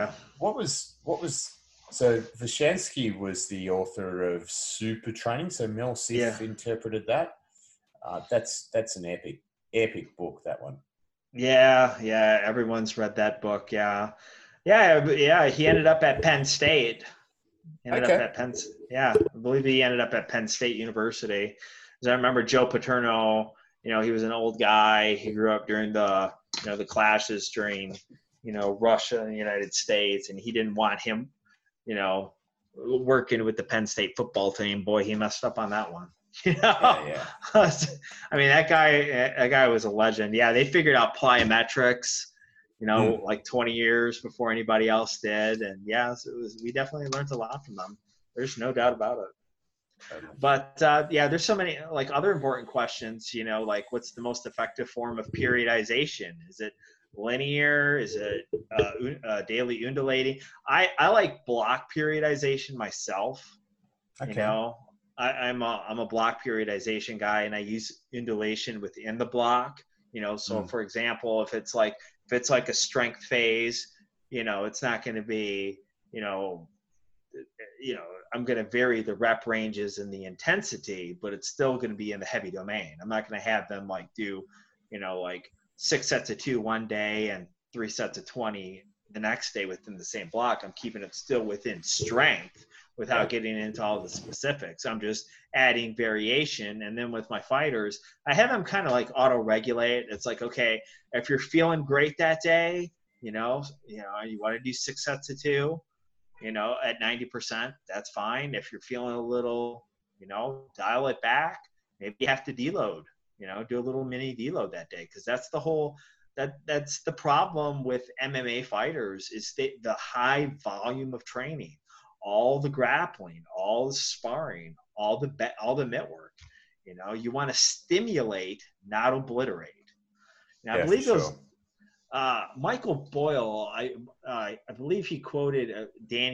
so Vashansky was the author of Super Training. So Mel Sif interpreted that. That's an epic book, that one. Yeah. Yeah. Everyone's read that book. Yeah. Yeah. He ended up at Penn State. I believe he ended up at Penn State University. Because I remember Joe Paterno, he was an old guy. He grew up during the clashes during, Russia and the United States. And he didn't want him, working with the Penn State football team. Boy, he messed up on that one. Yeah. I mean, that guy was a legend. Yeah, they figured out plyometrics, like 20 years before anybody else did. And we definitely learned a lot from them. There's no doubt about it. But there's so many other important questions, like what's the most effective form of periodization? Is it linear? Is it daily undulating? I like block periodization myself. Okay. I'm a block periodization guy, and I use undulation within the block. So for example, if it's like a strength phase, it's not going to be, I'm going to vary the rep ranges and the intensity, but it's still going to be in the heavy domain. I'm not going to have them do, 6 sets of 2 one day and 3 sets of 20 the next day within the same block. I'm keeping it still within strength without getting into all the specifics. I'm just adding variation. And then with my fighters, I have them kind of auto-regulate. It's okay, if you're feeling great that day, you want to do 6 sets of 2, at 90%, that's fine. If you're feeling a little, dial it back. Maybe you have to deload, do a little mini deload that day. Cause that's that's the problem with MMA fighters is the high volume of training, all the grappling, all the sparring, all the mitt work. You want to stimulate, not obliterate. Now, I believe those. Michael Boyle, I believe he quoted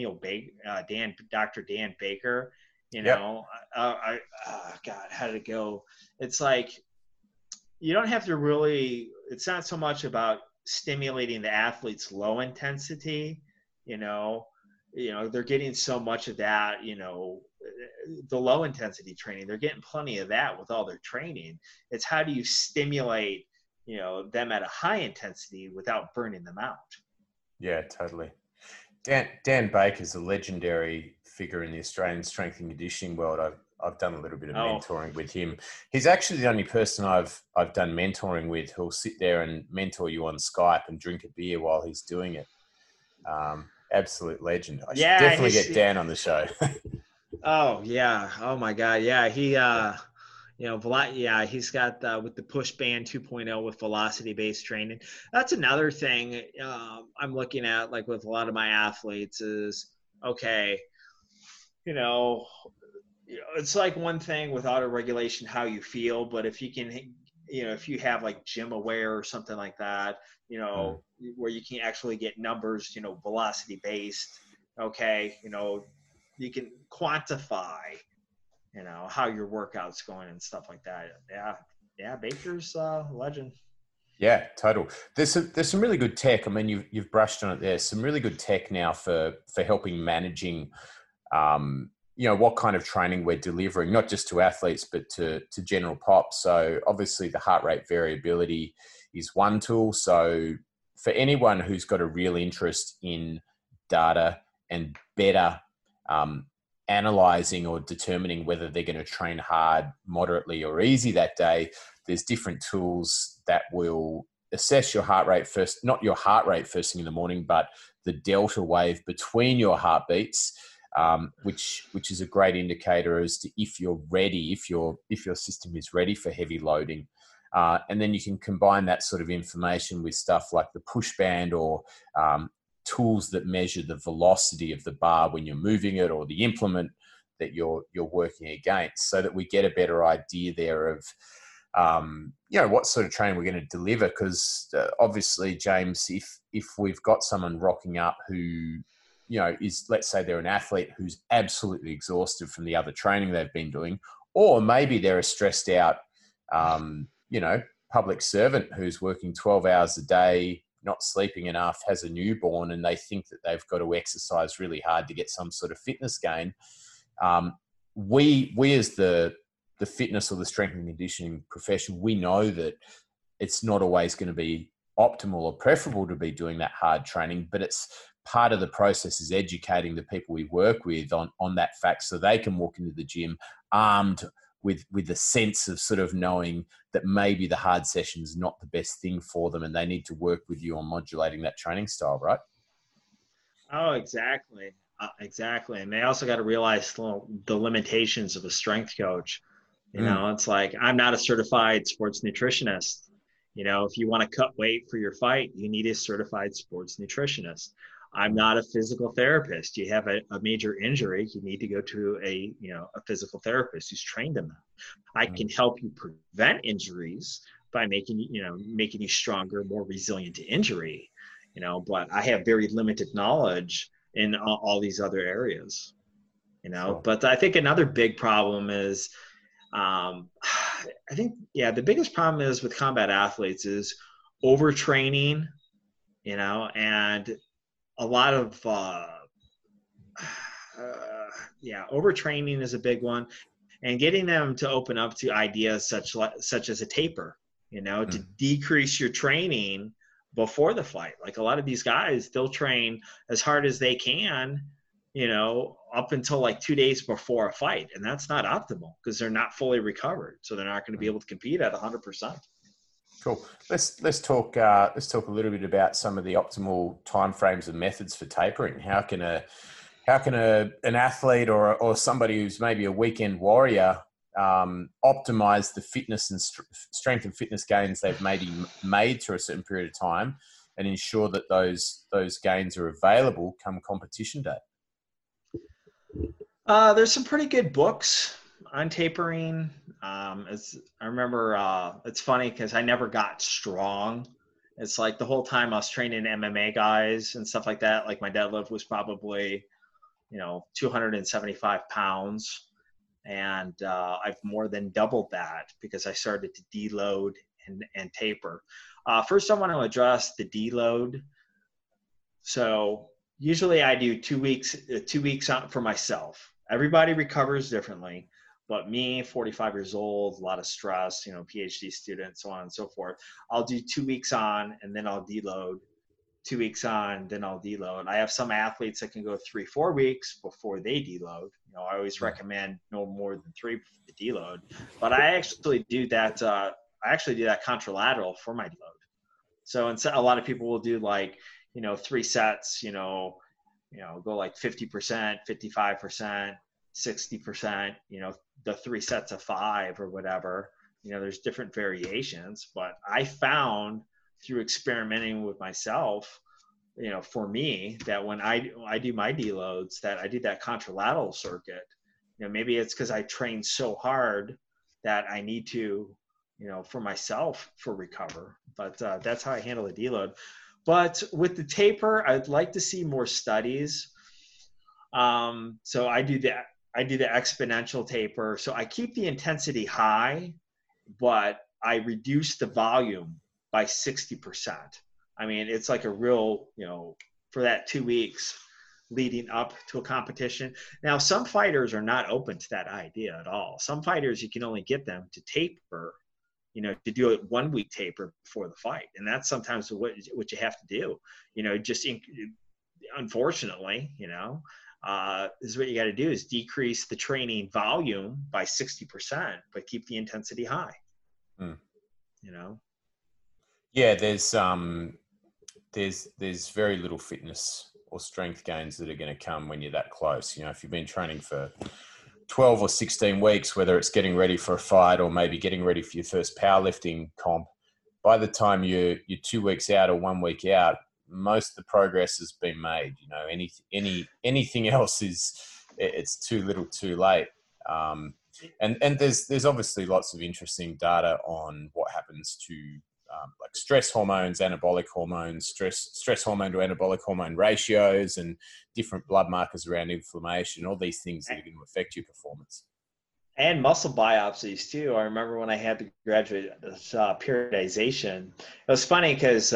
Dr. Dan Baker. God, how did it go? It's you don't have to really, it's not so much about stimulating the athlete's low intensity, you know, they're getting so much of that, the low intensity training, they're getting plenty of that with all their training. It's how do you stimulate, them at a high intensity without burning them out. Yeah, totally. Dan Baker's a legendary figure in the Australian strength and conditioning world. I've done a little bit of mentoring with him. He's actually the only person I've done mentoring with who'll sit there and mentor you on Skype and drink a beer while he's doing it. Absolute legend. I should definitely get Dan on the show. Oh yeah. Oh my God. Yeah. He, he's got with the push band 2.0 with velocity based training. That's another thing I'm looking at, like with a lot of my athletes is, okay, it's like one thing with auto regulation, how you feel, but if you can, if you have like Gym Aware or something like that, where you can actually get numbers, velocity based, okay, you can quantify, how your workout's going and stuff like that. Yeah. Baker's legend. Yeah, total. There's some really good tech. I mean, you've brushed on it there. Some really good tech now for helping managing, what kind of training we're delivering, not just to athletes, but to general pop. So obviously the heart rate variability is one tool. So for anyone who's got a real interest in data and better analyzing or determining whether they're going to train hard, moderately, or easy that day, there's different tools that will assess your heart rate first, not your heart rate first thing in the morning, but the delta wave between your heartbeats, which is a great indicator as to if you're ready, if your system is ready for heavy loading. And then you can combine that sort of information with stuff like the push band or tools that measure the velocity of the bar when you're moving it, or the implement that you're working against, so that we get a better idea there of what sort of training we're going to deliver. Because obviously, James, if we've got someone rocking up who is, let's say they're an athlete who's absolutely exhausted from the other training they've been doing, or maybe they're a stressed out public servant who's working 12 hours a day, not sleeping enough, has a newborn, and they think that they've got to exercise really hard to get some sort of fitness gain. We as the fitness or the strength and conditioning profession, we know that it's not always going to be optimal or preferable to be doing that hard training, but it's part of the process is educating the people we work with on that fact, so they can walk into the gym armed with a sense of sort of knowing that maybe the hard session is not the best thing for them, and they need to work with you on modulating that training style, right? Oh, exactly. Exactly. And they also got to realize the limitations of a strength coach. It's like, I'm not a certified sports nutritionist. If you want to cut weight for your fight, you need a certified sports nutritionist. I'm not a physical therapist. You have a major injury, you need to go to a physical therapist who's trained in that. I can help you prevent injuries by making you stronger, more resilient to injury, but I have very limited knowledge in all these other areas, Sure. But I think another big problem is, the biggest problem is with combat athletes is overtraining, and a lot of overtraining is a big one, and getting them to open up to ideas such as a taper, to decrease your training before the fight. Like a lot of these guys, they'll train as hard as they can, up until like 2 days before a fight, and that's not optimal because they're not fully recovered, so they're not going to be able to compete at 100%. Cool. Let's talk a little bit about some of the optimal timeframes and methods for tapering. How can an athlete or somebody who's maybe a weekend warrior optimize the fitness and strength and fitness gains they've made through a certain period of time, and ensure that those gains are available come competition day? There's some pretty good books on tapering. I remember, it's funny because I never got strong. It's like the whole time I was training MMA guys and stuff like that. Like my deadlift was probably, 275 pounds. And I've more than doubled that because I started to deload and taper. First, I want to address the deload. So usually I do 2 weeks, 2 weeks out for myself. Everybody recovers differently, but me, 45 years old, a lot of stress, PhD student, so on and so forth. I'll do 2 weeks on and then I'll deload. 2 weeks on, then I'll deload. I have some athletes that can go 3-4 weeks before they deload. I always recommend no more than 3 before the deload. But I actually do that. I actually do that contralateral for my deload. So a lot of people will do 3 sets. Go like 50%, 55%, 60%. The 3 sets of 5 or whatever. There's different variations, but I found through experimenting with myself, for me, that when I do my deloads, that I do that contralateral circuit. Maybe it's because I train so hard that I need to, for myself for recover. But that's how I handle the deload. But with the taper, I'd like to see more studies. So I do that. I do the exponential taper. So I keep the intensity high, but I reduce the volume by 60%. I mean, it's like a real, for that 2 weeks leading up to a competition. Now, some fighters are not open to that idea at all. Some fighters, you can only get them to taper, to do a 1 week taper before the fight. And that's sometimes what you have to do, unfortunately, this is what you got to do is decrease the training volume by 60%, but keep the intensity high, Yeah, there's very little fitness or strength gains that are going to come when you're that close. If you've been training for 12 or 16 weeks, whether it's getting ready for a fight or maybe getting ready for your first powerlifting comp, by the time you're 2 weeks out or 1 week out, most of the progress has been made. Anything else it's too little, too late. And there's obviously lots of interesting data on what happens to like stress hormones, anabolic hormones, stress hormone to anabolic hormone ratios, and different blood markers around inflammation, all these things that are going to affect your performance. And muscle biopsies too. I remember when I had the graduate periodization, it was funny because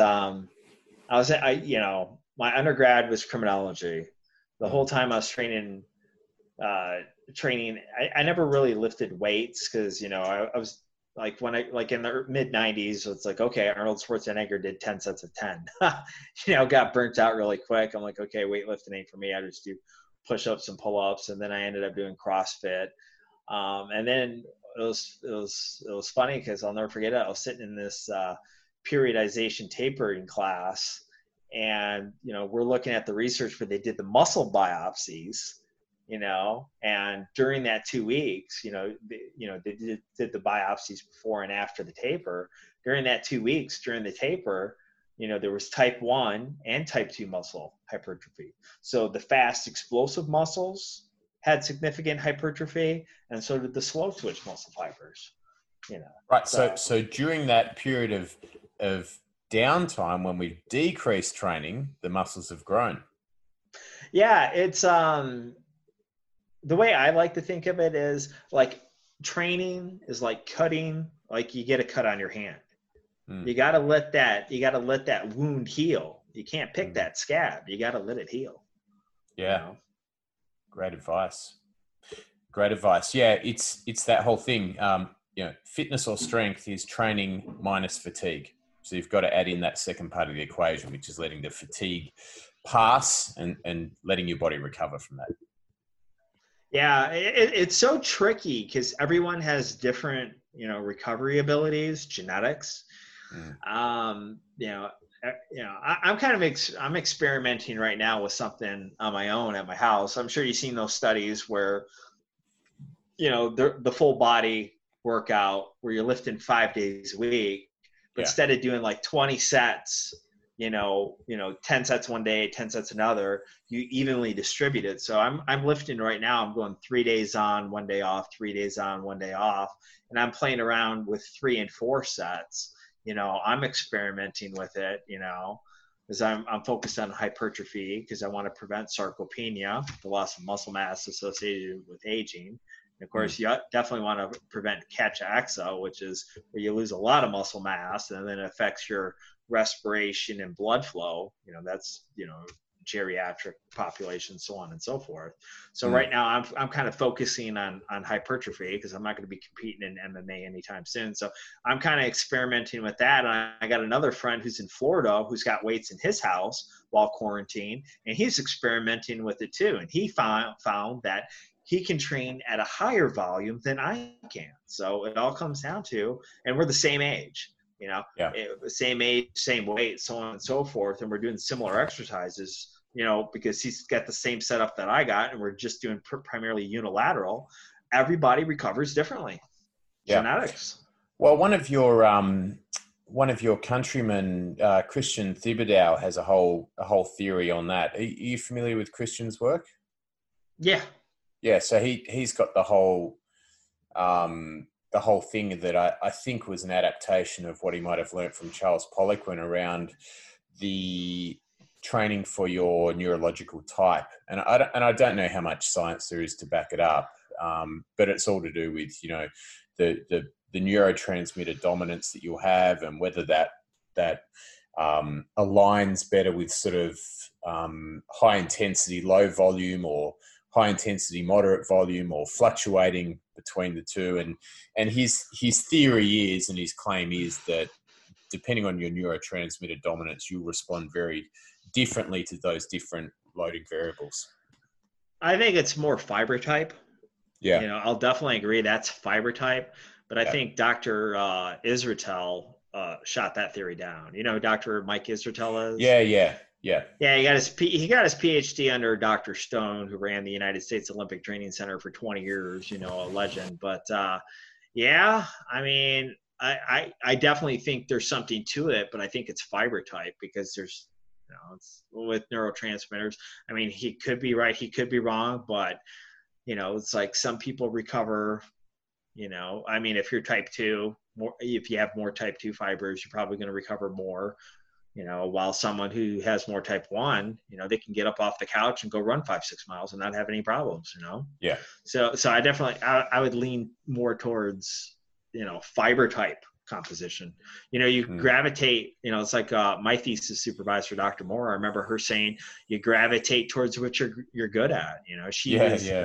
my undergrad was criminology. The whole time I was training, I never really lifted weights because, I was like in the mid 90s, it's like, okay, Arnold Schwarzenegger did 10 sets of 10, got burnt out really quick. I'm like, okay, weightlifting ain't for me. I just do push-ups and pull-ups. And then I ended up doing CrossFit. And then it was funny because I'll never forget it. I was sitting in this periodization tapering class, and we're looking at the research where they did the muscle biopsies, and during that 2 weeks, they did the biopsies before and after the taper. During that 2 weeks during the taper, there was type 1 and type 2 muscle hypertrophy. So the fast explosive muscles had significant hypertrophy, and so did the slow twitch muscle fibers. Right. So during that period of downtime, when we decreased training, the muscles have grown. Yeah, it's the way I like to think of it is like training is like cutting, like you get a cut on your hand. You got to let that wound heal. You can't pick that scab. You got to let it heal. Yeah. Great advice. Yeah. It's that whole thing. Fitness or strength is training minus fatigue. So you've got to add in that second part of the equation, which is letting the fatigue pass and letting your body recover from that. Yeah, it's so tricky because everyone has different, recovery abilities, genetics. I'm I'm experimenting right now with something on my own at my house. I'm sure you've seen those studies where, the full body workout where you're lifting 5 days a week, but instead of doing like 20 sets, 10 sets one day, 10 sets another, you evenly distribute it. So I'm lifting right now. I'm going 3 days on, 1 day off, 3 days on, 1 day off. And I'm playing around with 3 and 4 sets. I'm experimenting with it, because I'm focused on hypertrophy because I want to prevent sarcopenia, the loss of muscle mass associated with aging. And of course, you definitely want to prevent cachexia, which is where you lose a lot of muscle mass, and then it affects your respiration and blood flow. That's geriatric population, so on and so forth. So right now I'm kind of focusing on hypertrophy because I'm not going to be competing in MMA anytime soon. So I'm kind of experimenting with that. And I got another friend who's in Florida who's got weights in his house while quarantined, and he's experimenting with it too. And he found that he can train at a higher volume than I can. So it all comes down to, and we're the same age. Same age, same weight, so on and so forth. And we're doing similar exercises, because he's got the same setup that I got, and we're just doing primarily unilateral. Everybody recovers differently. Yeah. Genetics. Well, one of your countrymen, Christian Thibodeau, has a whole theory on that. Are you familiar with Christian's work? Yeah. Yeah. So he's got the whole thing that I think was an adaptation of what he might have learned from Charles Poliquin around the training for your neurological type. And I don't know how much science there is to back it up, but it's all to do with, the neurotransmitter dominance that you'll have, and whether that aligns better with sort of high intensity, low volume, or high intensity, moderate volume, or fluctuating between the two. And his theory is, and his claim is, that depending on your neurotransmitter dominance, you'll respond very differently to those different loading variables. I think it's more fiber type. Yeah. I'll definitely agree that's fiber type, but I think Dr. Israetel shot that theory down. Who Dr. Mike Israetel is? Yeah. He got his PhD under Dr. Stone, who ran the United States Olympic Training Center for 20 years, a legend. But I mean, I definitely think there's something to it, but I think it's fiber type, because there's, it's with neurotransmitters. I mean, he could be right, he could be wrong, but it's like some people recover, I mean, if you're type 2, if you have more type 2 fibers, you're probably going to recover more. While someone who has more type 1, they can get up off the couch and go run 5-6 miles and not have any problems, Yeah. So I definitely, I would lean more towards, fiber type composition. You gravitate, it's like my thesis supervisor, Dr. Moore, I remember her saying, you gravitate towards what you're good at. She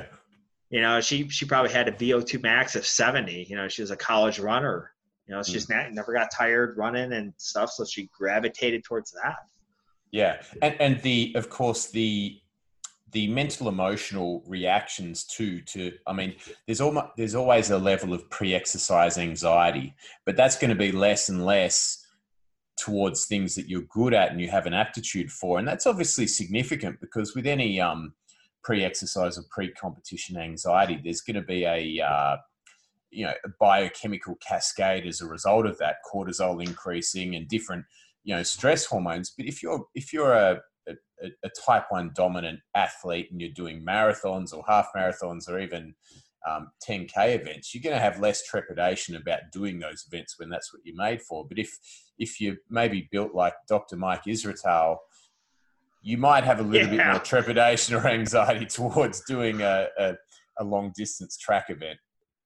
probably had a VO2 max of 70. She was a college runner. She's never got tired running and stuff, so she gravitated towards that. Yeah, and of course the mental emotional reactions to I mean, there's always a level of pre-exercise anxiety, but that's going to be less and less towards things that you're good at and you have an aptitude for, and that's obviously significant, because with any pre-exercise or pre-competition anxiety, there's going to be a biochemical cascade as a result of that, cortisol increasing and different, stress hormones. But if you're a type 1 dominant athlete and you're doing marathons or half marathons or even 10K events, you're going to have less trepidation about doing those events when that's what you're made for. But if you're maybe built like Dr. Mike Israetel, you might have a little bit more trepidation or anxiety towards doing a long distance track event.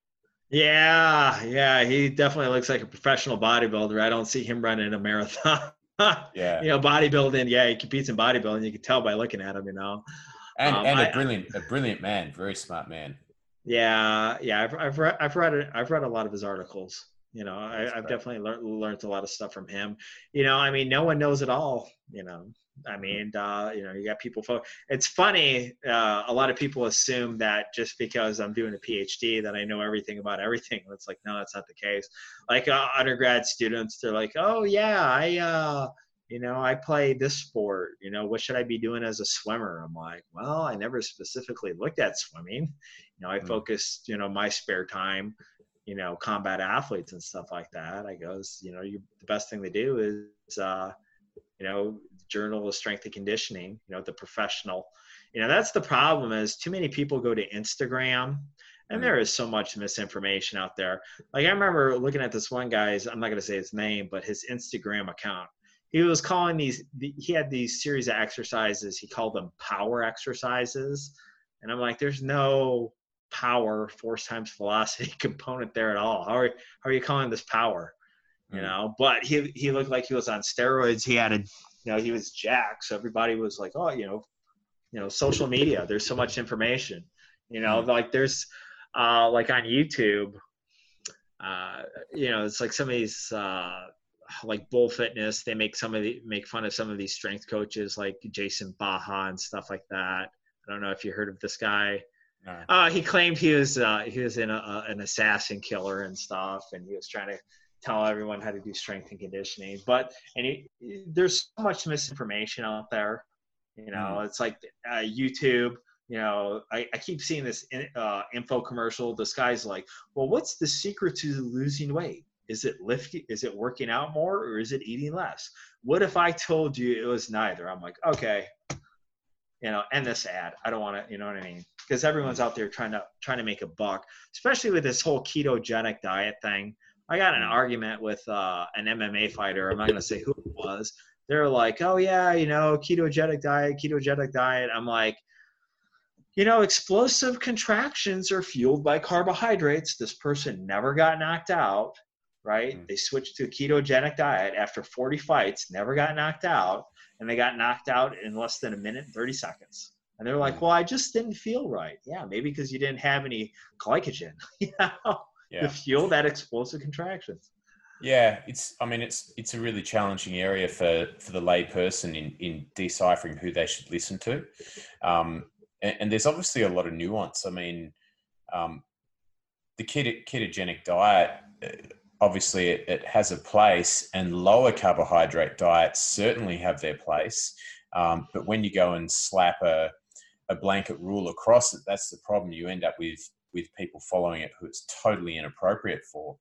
Yeah, he definitely looks like a professional bodybuilder. I don't see him running a marathon. Bodybuilding. Yeah, he competes in bodybuilding. You can tell by looking at him. And a brilliant man, very smart man. Yeah. I've read a lot of his articles. I've definitely learned a lot of stuff from him. I mean, no one knows it all. I mean, you got people. It's funny. A lot of people assume that just because I'm doing a PhD that I know everything about everything. It's like, no, that's not the case. Like undergrad students, they're like, oh yeah, I play this sport. What should I be doing as a swimmer? I'm like, well, I never specifically looked at swimming. I focused, my spare time, combat athletes and stuff like that. I goes, the best thing to do is, Journal of Strength and Conditioning, the professional, that's the problem, is too many people go to Instagram, and there is so much misinformation out there. Like I remember looking at this one guy's, I'm not going to say his name, but his Instagram account, he was calling he had these series of exercises. He called them power exercises. And I'm like, there's no power, force times velocity component there at all. How are you calling this power? You know, but he looked like he was on steroids. He had he was jacked. So everybody was like, oh, social media, there's so much information, like there's, like on YouTube, it's like some of these, like Bull Fitness, they make fun of some of these strength coaches like Jason Baha and stuff like that. I don't know if you heard of this guy. No. He claimed he was in an assassin killer and stuff, and he was trying to tell everyone how to do strength and conditioning. But there's so much misinformation out there. It's like YouTube. I keep seeing this info commercial. This guy's like, well, what's the secret to losing weight? Is it lifting? Is it working out more, or is it eating less? What if I told you it was neither? I'm like, okay, end this ad. I don't want to, you know what I mean? Because everyone's out there trying to make a buck, especially with this whole ketogenic diet thing. I got an argument with an MMA fighter. I'm not going to say who it was. They're like, oh yeah, ketogenic diet. I'm like, explosive contractions are fueled by carbohydrates. This person never got knocked out, right? They switched to a ketogenic diet after 40 fights, never got knocked out, and they got knocked out in less than a minute and 30 seconds. And they're like, well, I just didn't feel right. Yeah, maybe because you didn't have any glycogen, to fuel that explosive contractions. Yeah, it's a really challenging area for the lay person in deciphering who they should listen to. And there's obviously a lot of nuance. I mean, the ketogenic diet, obviously it has a place, and lower carbohydrate diets certainly have their place. But when you go and slap a blanket rule across it, that's the problem. You end up with people following it who it's totally inappropriate for.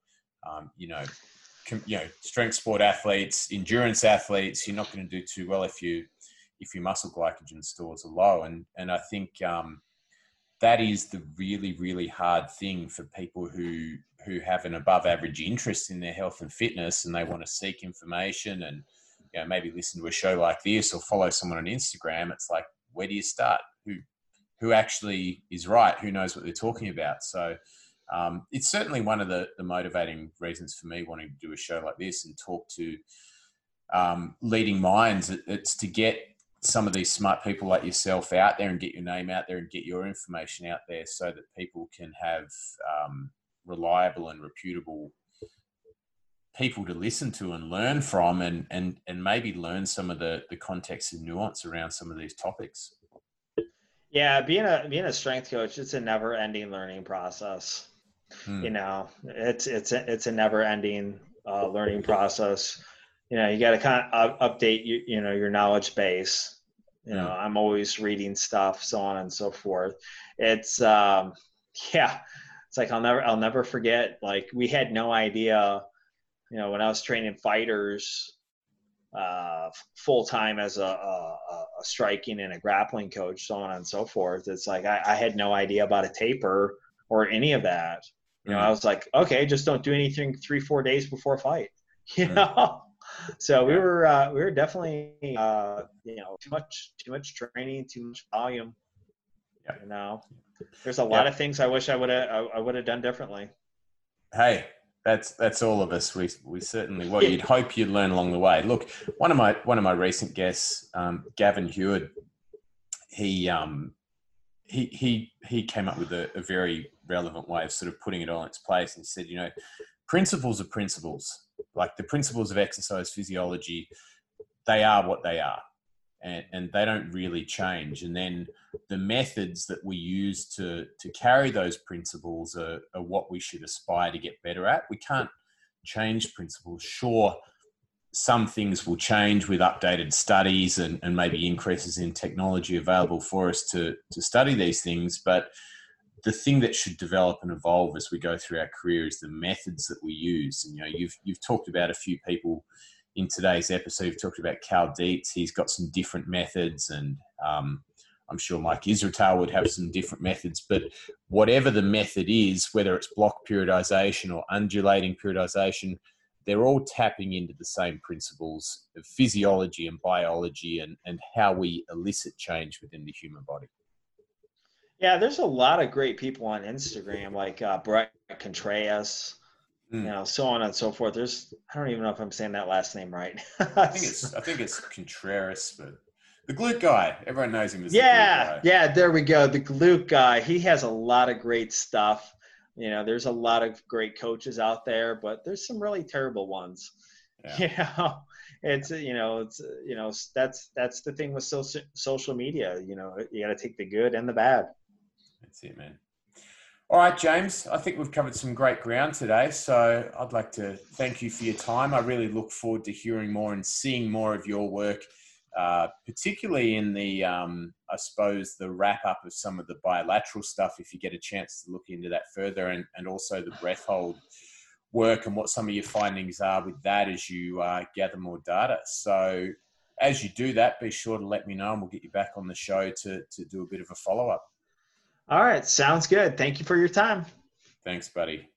Strength sport athletes, endurance athletes, you're not going to do too well if your muscle glycogen stores are low. And I think that is the really, really hard thing for people who have an above average interest in their health and fitness, and they want to seek information and maybe listen to a show like this or follow someone on Instagram. It's like, where do you start? Who actually is right? Who knows what they're talking about? So it's certainly one of the motivating reasons for me wanting to do a show like this and talk to leading minds. It's to get some of these smart people like yourself out there and get your name out there and get your information out there so that people can have reliable and reputable people to listen to and learn from, and maybe learn some of the context and nuance around some of these topics. Yeah, being a strength coach, it's a never-ending learning process. It's a never-ending learning process. You got to kind of update your knowledge base. I'm always reading stuff, so on and so forth. It's it's like I'll never forget. Like, we had no idea, when I was training fighters full time as a striking and a grappling coach, so on and so forth. It's like I had no idea about a taper or any of that. I was like, okay, just don't do anything 3-4 days before a fight. So we were definitely too much training, too much volume. There's a lot of things I wish I would have done differently. Hey, that's all of us. We certainly, well, you'd hope you'd learn along the way. Look, one of my recent guests, Gavin Hewitt, he came up with a very relevant way of sort of putting it all in its place. And he said, principles are principles. Like the principles of exercise physiology, they are what they are, and they don't really change. And then the methods that we use to carry those principles are what we should aspire to get better at. We can't change principles. Sure, some things will change with updated studies and maybe increases in technology available for us to study these things. But the thing that should develop and evolve as we go through our career is the methods that we use. And, you've talked about a few people in today's episode. You've talked about Cal Dietz. He's got some different methods, and I'm sure Mike Israetel would have some different methods. But whatever the method is, whether it's block periodization or undulating periodization, they're all tapping into the same principles of physiology and biology and how we elicit change within the human body. Yeah, there's a lot of great people on Instagram, like Brett Contreras, Mm. so on and so forth. I don't even know if I'm saying that last name right. I think it's Contreras, but the glute guy. Everyone knows him as the glute Yeah, guy. yeah, there we go. The Luke guy, he has a lot of great stuff. There's a lot of great coaches out there, but there's some really terrible ones. Yeah, You know, that's the thing with social media. You got to take the good and the bad. that's it, man. All right, James, I think we've covered some great ground today. So I'd like to thank you for your time. I really look forward to hearing more and seeing more of your work, particularly in the, I suppose, the wrap up of some of the bilateral stuff, if you get a chance to look into that further, and also the breath hold work and what some of your findings are with that as you gather more data. So as you do that, be sure to let me know and we'll get you back on the show to do a bit of a follow-up. All right, sounds good. Thank you for your time. Thanks, buddy.